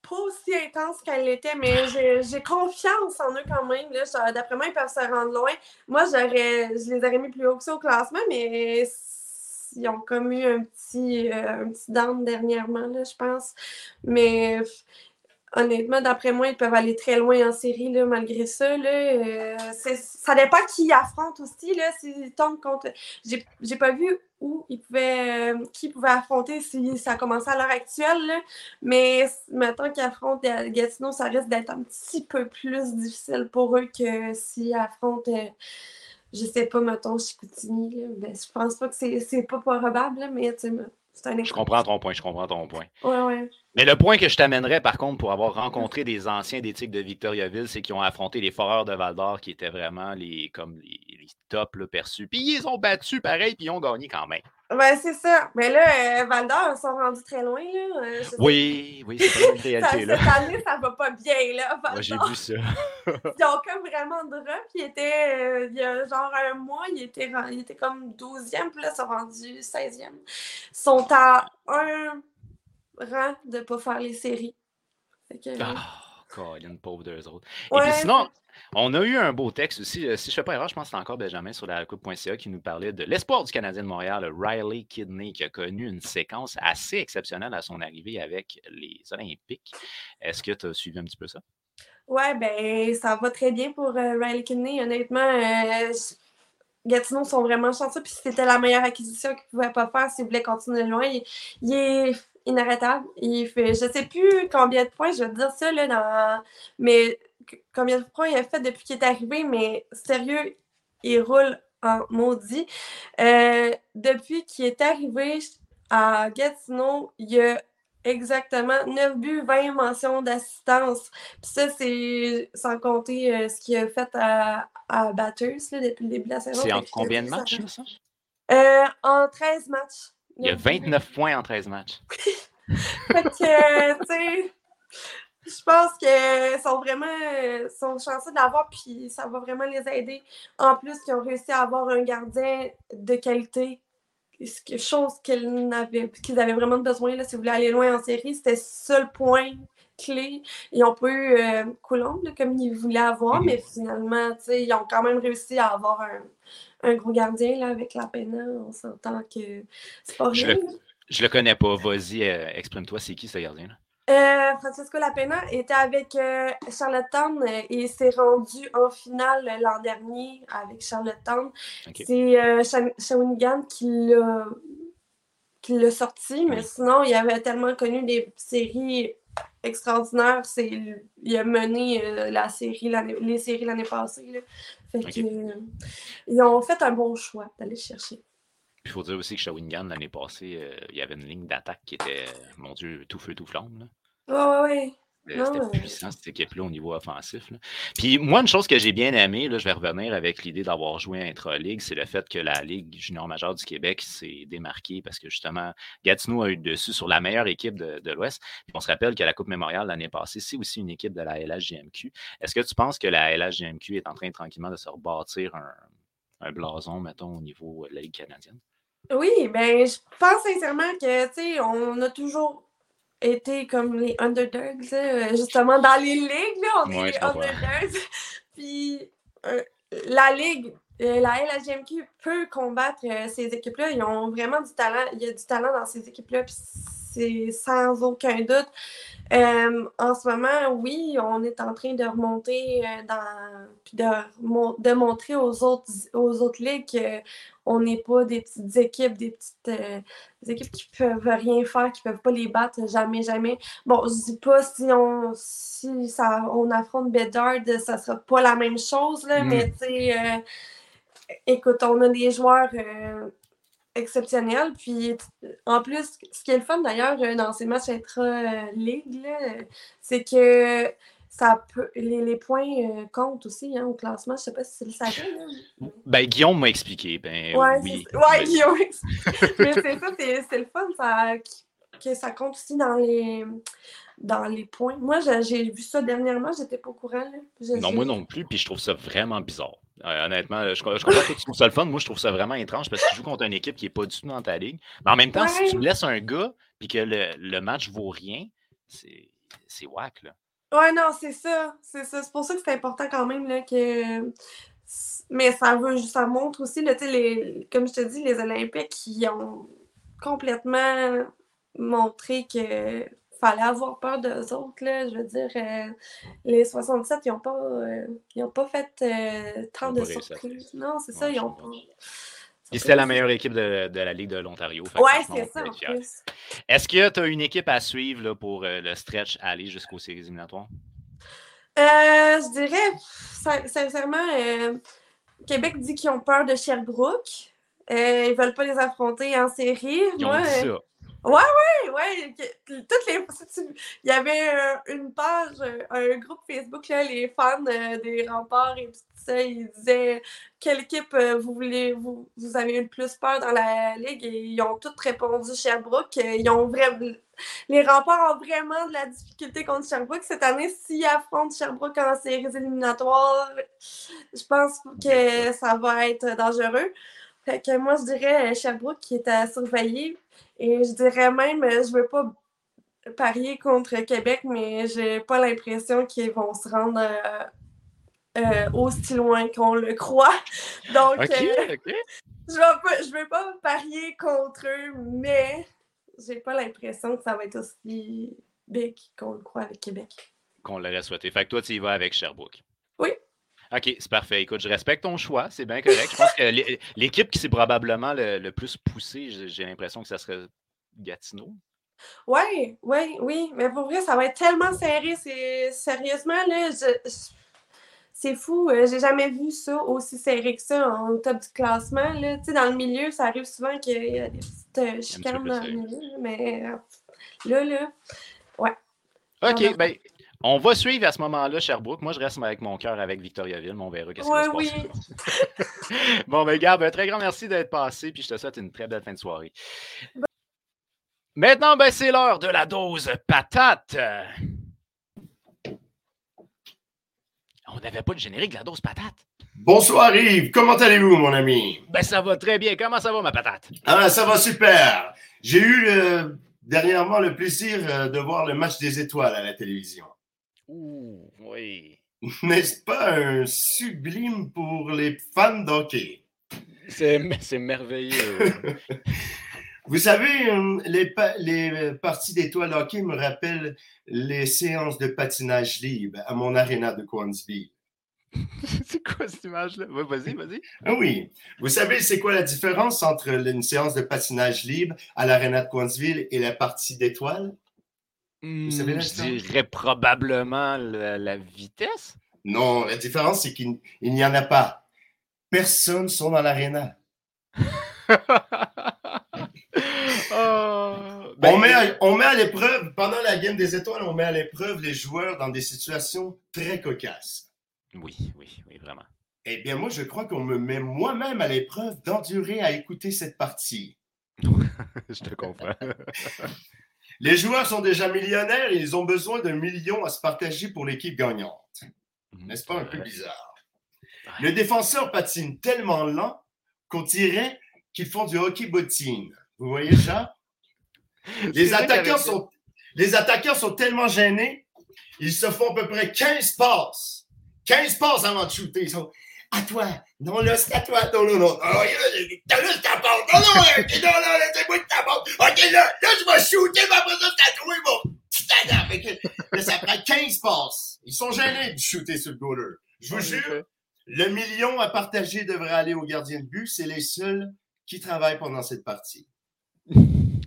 pas aussi intense qu'elle l'était, mais j'ai, j'ai confiance en eux quand même. Là. D'après moi, ils peuvent se rendre loin. Moi, j'aurais, je les aurais mis plus haut que ça au classement, mais ils ont comme eu un petit, euh, un petit down dernièrement, là, je pense. Mais honnêtement, d'après moi, ils peuvent aller très loin en série, là, malgré ça. Là, euh, c'est, ça dépend qui ils affrontent aussi. Là, s'ils tombent contre. J'ai, j'ai pas vu où ils pouvaient, euh, qui pouvait affronter si ça commençait à l'heure actuelle. Là. Mais mettons qu'ils affrontent Gatineau, ça risque d'être un petit peu plus difficile pour eux que s'ils affrontent. Euh, je sais pas, mettons, Chicoutimi. Là. Ben, je pense pas que c'est, c'est pas probable, là, mais tu sais, c'est un exemple. Je comprends ton point, je comprends ton point. Ouais, ouais. Mais le point que je t'amènerais, par contre, pour avoir rencontré des anciens des Tigres de Victoriaville, c'est qu'ils ont affronté les Foreurs de Val-d'Or, qui étaient vraiment les, comme les, les tops là, perçus. Puis ils ont battu pareil, puis ils ont gagné quand même. Ben, c'est ça. Mais là, euh, Val-d'Or, ils sont rendus très loin. Là. Euh, oui, oui, c'est pas une réalité. ça, là. Cette année, ça va pas bien, là, Val-d'Or. Moi, j'ai vu ça. Ils ont comme vraiment drop. Ils étaient, euh, il y a genre un mois, ils étaient, ils étaient comme douzième, puis là, ils sont rendus seizième. Ils sont à un rang de ne pas faire les séries. Fait que, oh, Colin, pauvre d'eux autres. Ouais, Et puis sinon, on a eu un beau texte aussi. Si je ne fais pas erreur, je pense que c'est encore Benjamin sur la coupe point c a qui nous parlait de l'espoir du Canadien de Montréal, Riley Kidney, qui a connu une séquence assez exceptionnelle à son arrivée avec les Olympiques. Est-ce que tu as suivi un petit peu ça? Ouais, ben ça va très bien pour euh, Riley Kidney. Honnêtement, euh, Gatineau sont vraiment chanceux. Puis c'était la meilleure acquisition qu'ils ne pouvaient pas faire s'ils voulaient continuer loin. Il, il est inarrêtable. Il fait, je ne sais plus combien de points, je vais te dire ça, là, dans, mais combien de points il a fait depuis qu'il est arrivé, mais sérieux, il roule en maudit. Euh, depuis qu'il est arrivé à Gatineau, il y a exactement neuf buts, vingt mentions d'assistance. Puis ça, c'est sans compter euh, ce qu'il a fait à, à Batters là, depuis le début de la saison. C'est en combien de matchs, ça? Euh, en treize matchs. Il y a vingt-neuf points en treize matchs. Fait que, tu sais, je pense qu'ils sont vraiment sont chanceux de l'avoir, puis ça va vraiment les aider. En plus, ils ont réussi à avoir un gardien de qualité, chose qu'ils avaient, qu'ils avaient vraiment besoin. Là, si vous voulez aller loin en série, c'était le seul point clé. Ils n'ont pas eu euh, Coulomb là, comme ils voulaient avoir, mm-hmm. mais finalement, ils ont quand même réussi à avoir un, un gros gardien là, avec la Pena. On s'entend que c'est pas rien. Je le, je le connais pas. Vas-y, euh, exprime-toi. C'est qui ce gardien-là? Euh, Francisco Lapena était avec euh, Charlottetown euh, et s'est rendu en finale euh, l'an dernier avec Charlottetown. Okay. C'est euh, Shawinigan qui l'a, qui l'a sorti, mais oui. Sinon, il avait tellement connu des séries extraordinaires. C'est, il a mené euh, la série, l'année, les séries l'année passée. Là. Fait okay. que, euh, ils ont fait un bon choix d'aller chercher. Il faut dire aussi que Shawinigan, l'année passée, euh, il y avait une ligne d'attaque qui était, mon Dieu, tout feu, tout flamme. Là. Oh, oui, oui. Euh, c'était non, puissant, cette équipe-là, au niveau offensif. Là. Puis moi, une chose que j'ai bien aimée, là, je vais revenir avec l'idée d'avoir joué intra-ligue, c'est le fait que la Ligue junior majeure du Québec s'est démarquée parce que, justement, Gatineau a eu le dessus sur la meilleure équipe de, de l'Ouest. Puis on se rappelle que la Coupe Mémoriale l'année passée, c'est aussi une équipe de la L H J M Q. Est-ce que tu penses que la L H J M Q est en train tranquillement de se rebâtir un, un blason, mettons, au niveau de la Ligue canadienne? Oui, ben je pense sincèrement que, tu sais, on a toujours été comme les underdogs, là, justement, dans les ligues, là, on ouais, est les underdogs. Puis euh, la Ligue, euh, la L H J M Q peut combattre euh, ces équipes-là. Ils ont vraiment du talent. Il y a du talent dans ces équipes-là, puis c'est sans aucun doute. Euh, en ce moment, oui, on est en train de remonter euh, dans puis de, de montrer aux autres aux autres ligues qu'on n'est pas des petites équipes, des petites euh, des équipes qui peuvent rien faire, qui peuvent pas les battre jamais, jamais. Bon, je dis pas si on si ça on affronte Bedard, ça sera pas la même chose, là, mmh. mais tu sais, euh, écoute, on a des joueurs euh, exceptionnel. Puis, en plus, ce qui est le fun d'ailleurs dans ces matchs intra-ligue, c'est que ça peut, les, les points euh, comptent aussi hein, au classement. Je ne sais pas si c'est le savais. Là. Ben, Guillaume m'a expliqué. Ben, ouais, oui. C'est, ouais, Guillaume Mais c'est ça, c'est, c'est le fun ça, que ça compte aussi dans les, dans les points. Moi, j'ai, j'ai vu ça dernièrement, j'étais pas au courant. Là. Je, non, j'ai... moi non plus, puis je trouve ça vraiment bizarre. Euh, honnêtement, je, je comprends que tu trouves ça le fun. Moi, je trouve ça vraiment étrange parce que tu joues contre une équipe qui n'est pas du tout dans ta ligue. Mais en même temps, ouais. si tu me laisses un gars puis que le, le match vaut rien, c'est, c'est whack, là. Ouais, non, c'est ça. C'est ça. C'est pour ça que c'est important quand même là, que. Mais ça veut, ça montre aussi, là, les, comme je te dis, les Olympiques qui ont complètement montré que fallait avoir peur d'eux autres. Là. Je veux dire, euh, les soixante-dix-sept, ils n'ont pas, euh, ils ont pas fait euh, tant de surprises. Non, c'est ouais, ça, ils ont pas. Puis c'était la meilleure équipe de, de la Ligue de l'Ontario. Ouais, c'est ça, en plus. Est-ce que tu as une équipe à suivre là, pour euh, le stretch aller jusqu'aux séries éliminatoires? Euh, je dirais, sincèrement, euh, Québec dit qu'ils ont peur de Sherbrooke. Euh, ils veulent pas les affronter en série. Ils Moi, ont dit ça. Ouais, ouais, ouais. Toutes les... Il y avait euh, une page, un groupe Facebook, là, les fans euh, des Remparts et tout ça, ils disaient quelle équipe euh, vous voulez, vous, vous avez eu le plus peur dans la Ligue, et ils ont toutes répondu Sherbrooke. Ils ont vraiment... Les Remparts ont vraiment de la difficulté contre Sherbrooke. Cette année, s'ils affrontent Sherbrooke en séries éliminatoires, je pense que ça va être dangereux. Fait que moi, je dirais Sherbrooke qui est à surveiller. Et je dirais même, je veux pas parier contre Québec, mais j'ai pas l'impression qu'ils vont se rendre euh, euh, aussi loin qu'on le croit. Donc, okay, euh, okay. je vais pas, je veux pas parier contre eux, mais j'ai pas l'impression que ça va être aussi big qu'on le croit avec Québec. Qu'on l'aurait souhaité. Fait que toi, tu y vas avec Sherbrooke. Oui. OK, c'est parfait. Écoute, je respecte ton choix, c'est bien correct. Je pense que l'équipe qui s'est probablement le, le plus poussée, j'ai l'impression que ça serait Gatineau. Oui, oui, oui. Mais pour vrai, ça va être tellement serré. C'est sérieusement, là, je... c'est fou. J'ai jamais vu ça aussi serré que ça en top du classement. Là. Tu sais, dans le milieu, ça arrive souvent qu'il y a des petites chicanes dans le milieu. Mais là, là, ouais. OK, bien. On va suivre à ce moment-là Sherbrooke. Moi, je reste avec mon cœur avec Victoriaville, mais on verra qu'est-ce ouais, qui va se oui. passer. Bon, ben, Gab, un très grand merci d'être passé, puis je te souhaite une très belle fin de soirée. Bon. Maintenant, ben, c'est l'heure de la dose patate. On n'avait pas le générique de la dose patate. Bonsoir Yves, comment allez-vous mon ami? Ben, ça va très bien. Comment ça va ma patate? Ah, ça va super. J'ai eu le, dernièrement le plaisir de voir le match des étoiles à la télévision. Ouh, oui. N'est-ce pas un sublime pour les fans d'hockey? C'est merveilleux. Vous savez, les, les parties d'étoiles hockey me rappellent les séances de patinage libre à mon aréna de Cowansville. C'est quoi cette image-là? Ouais, vas-y, vas-y. Ah oui. Vous savez, c'est quoi la différence entre une séance de patinage libre à l'aréna de Cowansville et la partie d'étoiles? Vous savez la Je dirais probablement la, la vitesse. Non, la différence, c'est qu'il n'y en a pas. Personne ne sont dans l'aréna. oh, ben, on met à, on met à l'épreuve, pendant la game des étoiles, on met à l'épreuve les joueurs dans des situations très cocasses. Oui, oui, oui, vraiment. Eh bien, moi, je crois qu'on me met moi-même à l'épreuve d'endurer à écouter cette partie. Je te comprends. Les joueurs sont déjà millionnaires et ils ont besoin d'un million à se partager pour l'équipe gagnante. Mmh, N'est-ce pas un peu bizarre? Ouais. Le défenseur patine tellement lent qu'on dirait qu'ils font du hockey bottine. Vous voyez ça? les, attaquants sont, les attaquants sont tellement gênés, ils se font à peu près quinze passes. quinze passes avant de shooter. Ils sont à toi. Non, là, c'est à toi. Non, non, non. Ah, là, là, je t'apporte. Non, non, non, non, laissez-moi que t'apporte. OK, là, là, je vais shooter, mais après ça, c'est à toi, mon petit tannant. Là, ça prend quinze passes. Ils sont gênés de shooter sur le goaler. Je vous jure, le million à partager devrait aller au gardien de but. C'est les seuls qui travaillent pendant cette partie. oh,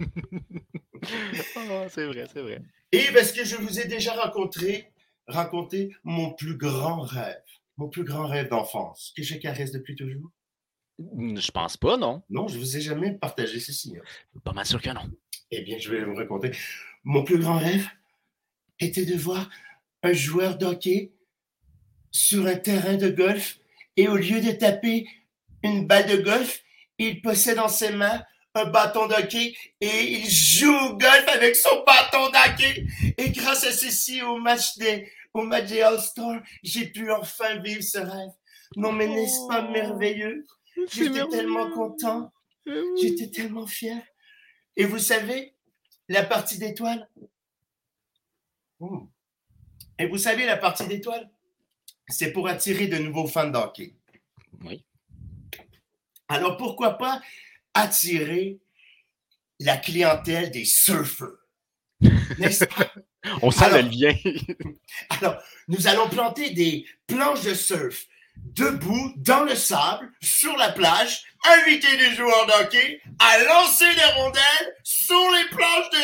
c'est vrai, c'est vrai. Et parce que je vous ai déjà rencontré, raconté mon plus grand rêve. Mon plus grand rêve d'enfance, que je caresse depuis toujours? Je pense pas, non. Non, je ne vous ai jamais partagé ceci. Hein. Pas mal sûr que non. Eh bien, je vais vous raconter. Mon plus grand rêve était de voir un joueur d'hockey sur un terrain de golf et au lieu de taper une balle de golf, il possède dans ses mains un bâton d'hockey et il joue au golf avec son bâton d'hockey. Et grâce à ceci, au match des... Au match des All-Stars, j'ai pu enfin vivre ce rêve. Non, mais n'est-ce pas merveilleux? J'étais tellement content. J'étais tellement fier. Et vous savez, la partie d'étoiles, Mmh. Et vous savez, la partie d'étoiles, c'est pour attirer de nouveaux fans de hockey. Oui. Alors, pourquoi pas attirer la clientèle des surfeurs? N'est-ce pas? On sent le lien. Alors, nous allons planter des planches de surf debout dans le sable, sur la plage, inviter des joueurs de hockey à lancer des rondelles sur les planches de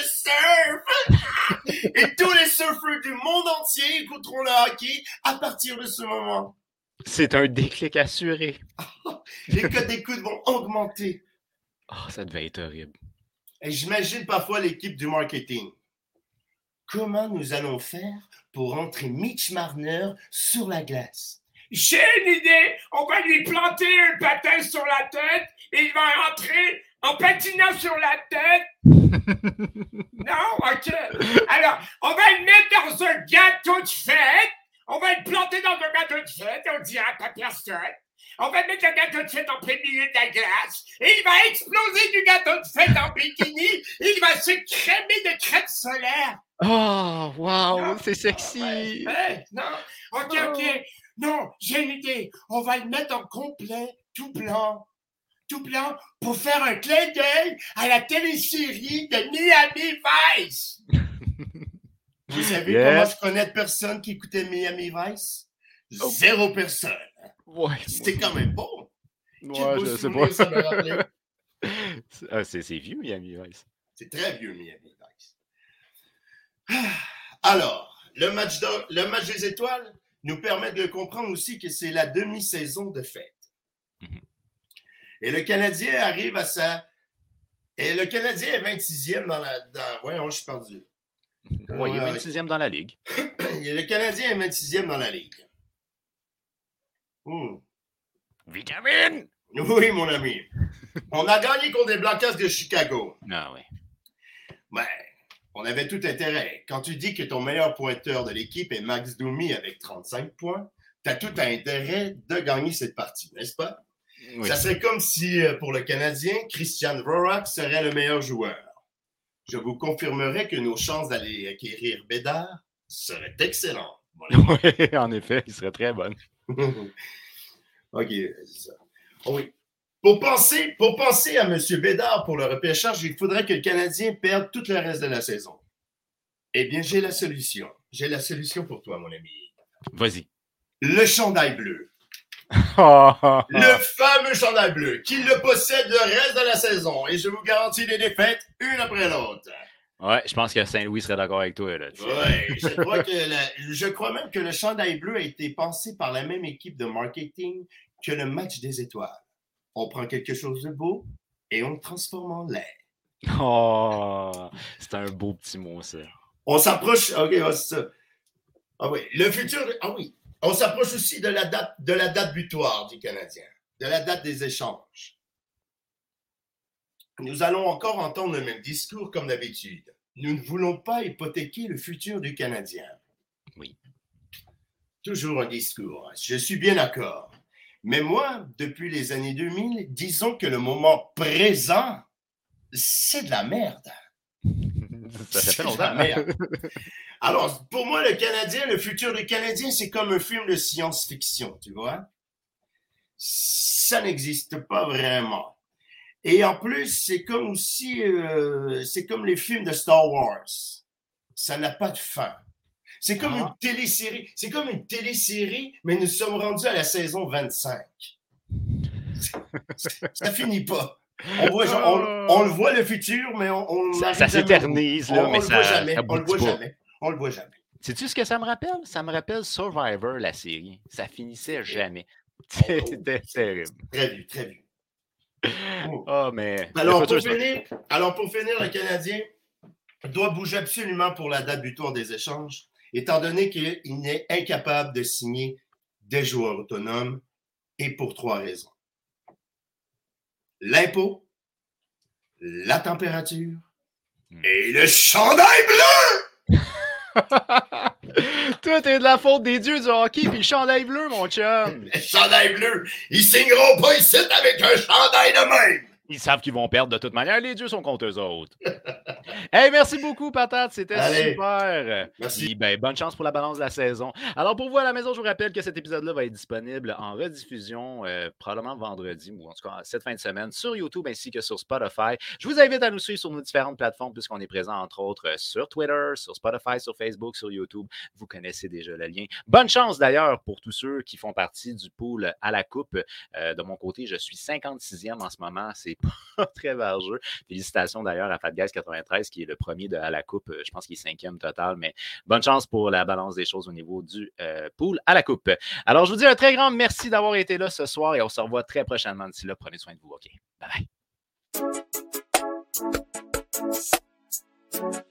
surf. Et tous les surfeurs du monde entier écouteront le hockey à partir de ce moment. C'est un déclic assuré. Les codes d'écoute vont augmenter. Oh, ça devait être horrible. Et j'imagine parfois l'équipe du marketing. Comment nous allons faire pour entrer Mitch Marner sur la glace? J'ai une idée! On va lui planter un patin sur la tête et il va entrer en patinant sur la tête. Non? OK. Alors, on va le mettre dans un gâteau de fête. On va le planter dans un gâteau de fête. On dira pas personne. On va mettre le gâteau de fête en plein milieu de la glace et il va exploser du gâteau de fête en bikini et il va se crémer de crème solaire. Oh, wow, Non. c'est sexy. Ouais, ouais, non, OK, OK. Non, j'ai une idée. On va le mettre en complet, tout blanc. Tout blanc pour faire un clin d'œil à la télésérie de Miami Vice. Vous savez Yes. comment je connais de personnes qui écoutaient Miami Vice? Oh. Zéro personne. Ouais. C'était quand même bon. Quel Ouais, beau je sais souvenir pas. ça me rappelait. C'est- ah, c'est c'est vieux, Miami Vice. C'est très vieux, Miami Vice. Ah, alors, le match, de, le match des étoiles nous permet de comprendre aussi que c'est la demi-saison de fête. Mhm. Et le Canadien arrive à sa... Et le Canadien est vingt-sixième dans la... Dans... Voyons, je suis perdu. Ouais, il est Ouais. vingt-sixième dans la ligue. Et le Canadien est vingt-sixième dans la Ligue. Hmm. Vitamine! Oui, mon ami. On a gagné contre les Blackhawks de Chicago. Ah ouais. Ouais, on avait tout intérêt. Quand tu dis que ton meilleur pointeur de l'équipe est Max Domi avec trente-cinq points, tu as tout intérêt de gagner cette partie, n'est-ce pas? Oui. Ça serait comme si, euh, pour le Canadien, Christian Dvorak serait le meilleur joueur. Je vous confirmerai que nos chances d'aller acquérir Bédard seraient excellentes. mon ami. Oui, en effet, il serait très bon. OK, c'est ça. Oh oui. Pour penser, pour penser à M. Bédard pour le repêchage, il faudrait que le Canadien perde tout le reste de la saison. Eh bien, j'ai la solution. J'ai la solution pour toi, mon ami. Vas-y. Le chandail bleu. Oh, Le fameux chandail bleu qui le possède le reste de la saison. Et je vous garantis des défaites une après l'autre. Ouais, je pense que Saint-Louis serait d'accord avec toi. Là. Ouais, je crois que la- je crois même que le chandail bleu a été pensé par la même équipe de marketing que le match des étoiles. On prend quelque chose de beau et on le transforme en lait. Oh, c'est un beau petit mot, ça. On s'approche. OK, ouais, c'est ça. Ah oui, le futur. Ah oui. On s'approche aussi de la date, de la date butoir du Canadien, de la date des échanges. Nous allons encore entendre le même discours comme d'habitude. Nous ne voulons pas hypothéquer le futur du Canadien. Oui. Toujours un discours. Je suis bien d'accord. Mais moi, depuis les années deux mille, disons que le moment présent, c'est de la merde. Ça fait C'est de longtemps. la merde. Alors, pour moi, le Canadien, le futur du Canadien, c'est comme un film de science-fiction, tu vois? Ça n'existe pas vraiment. Et en plus, c'est comme aussi, euh, c'est comme les films de Star Wars. Ça n'a pas de fin. C'est comme Ah. une télésérie. C'est comme une télésérie, mais nous sommes rendus à la saison vingt-cinq. Ça finit pas. On, voit, genre, on, on le voit le futur, mais on, on Ça, n'arrive ça jamais s'éternise, au bout. là, on, mais on le ça, voit jamais. ça On le aboutit voit pas. jamais. On le voit jamais. Sais-tu ce que ça me rappelle? Ça me rappelle Survivor, la série. Ça finissait jamais. Oh, C'était terrible. Très vu, très vu. Oh, mais... Alors le pour, futur, c'est- finir, alors, pour finir, le Canadien doit bouger absolument pour la date butoir des échanges, étant donné qu'il est incapable de signer des joueurs autonomes, et pour trois raisons. L'impôt, la température Hmm. et le chandail bleu! Tout est de la faute des dieux du hockey puis le chandail bleu, mon chum. Le chandail bleu, ils signeront pas ici avec un chandail de même! Ils savent qu'ils vont perdre de toute manière. Les dieux sont contre eux autres. Hey, merci beaucoup, Patate. C'était Allez. super. Merci. Puis, ben, bonne chance pour la balance de la saison. Alors, pour vous à la maison, je vous rappelle que cet épisode-là va être disponible en rediffusion euh, probablement vendredi ou en tout cas cette fin de semaine sur YouTube ainsi que sur Spotify. Je vous invite à nous suivre sur nos différentes plateformes puisqu'on est présent, entre autres, sur Twitter, sur Spotify, sur Facebook, sur YouTube. Vous connaissez déjà le lien. Bonne chance d'ailleurs pour tous ceux qui font partie du pool à la coupe. Euh, de mon côté, je suis cinquante-sixième en ce moment. C'est pas très vargeux. Félicitations d'ailleurs à FatGuys quatre-vingt-treize qui est le premier de à la coupe. Je pense qu'il est cinquième total, mais bonne chance pour la balance des choses au niveau du euh, pool à la coupe. Alors, je vous dis un très grand merci d'avoir été là ce soir et on se revoit très prochainement. D'ici là, prenez soin de vous. OK? Bye bye.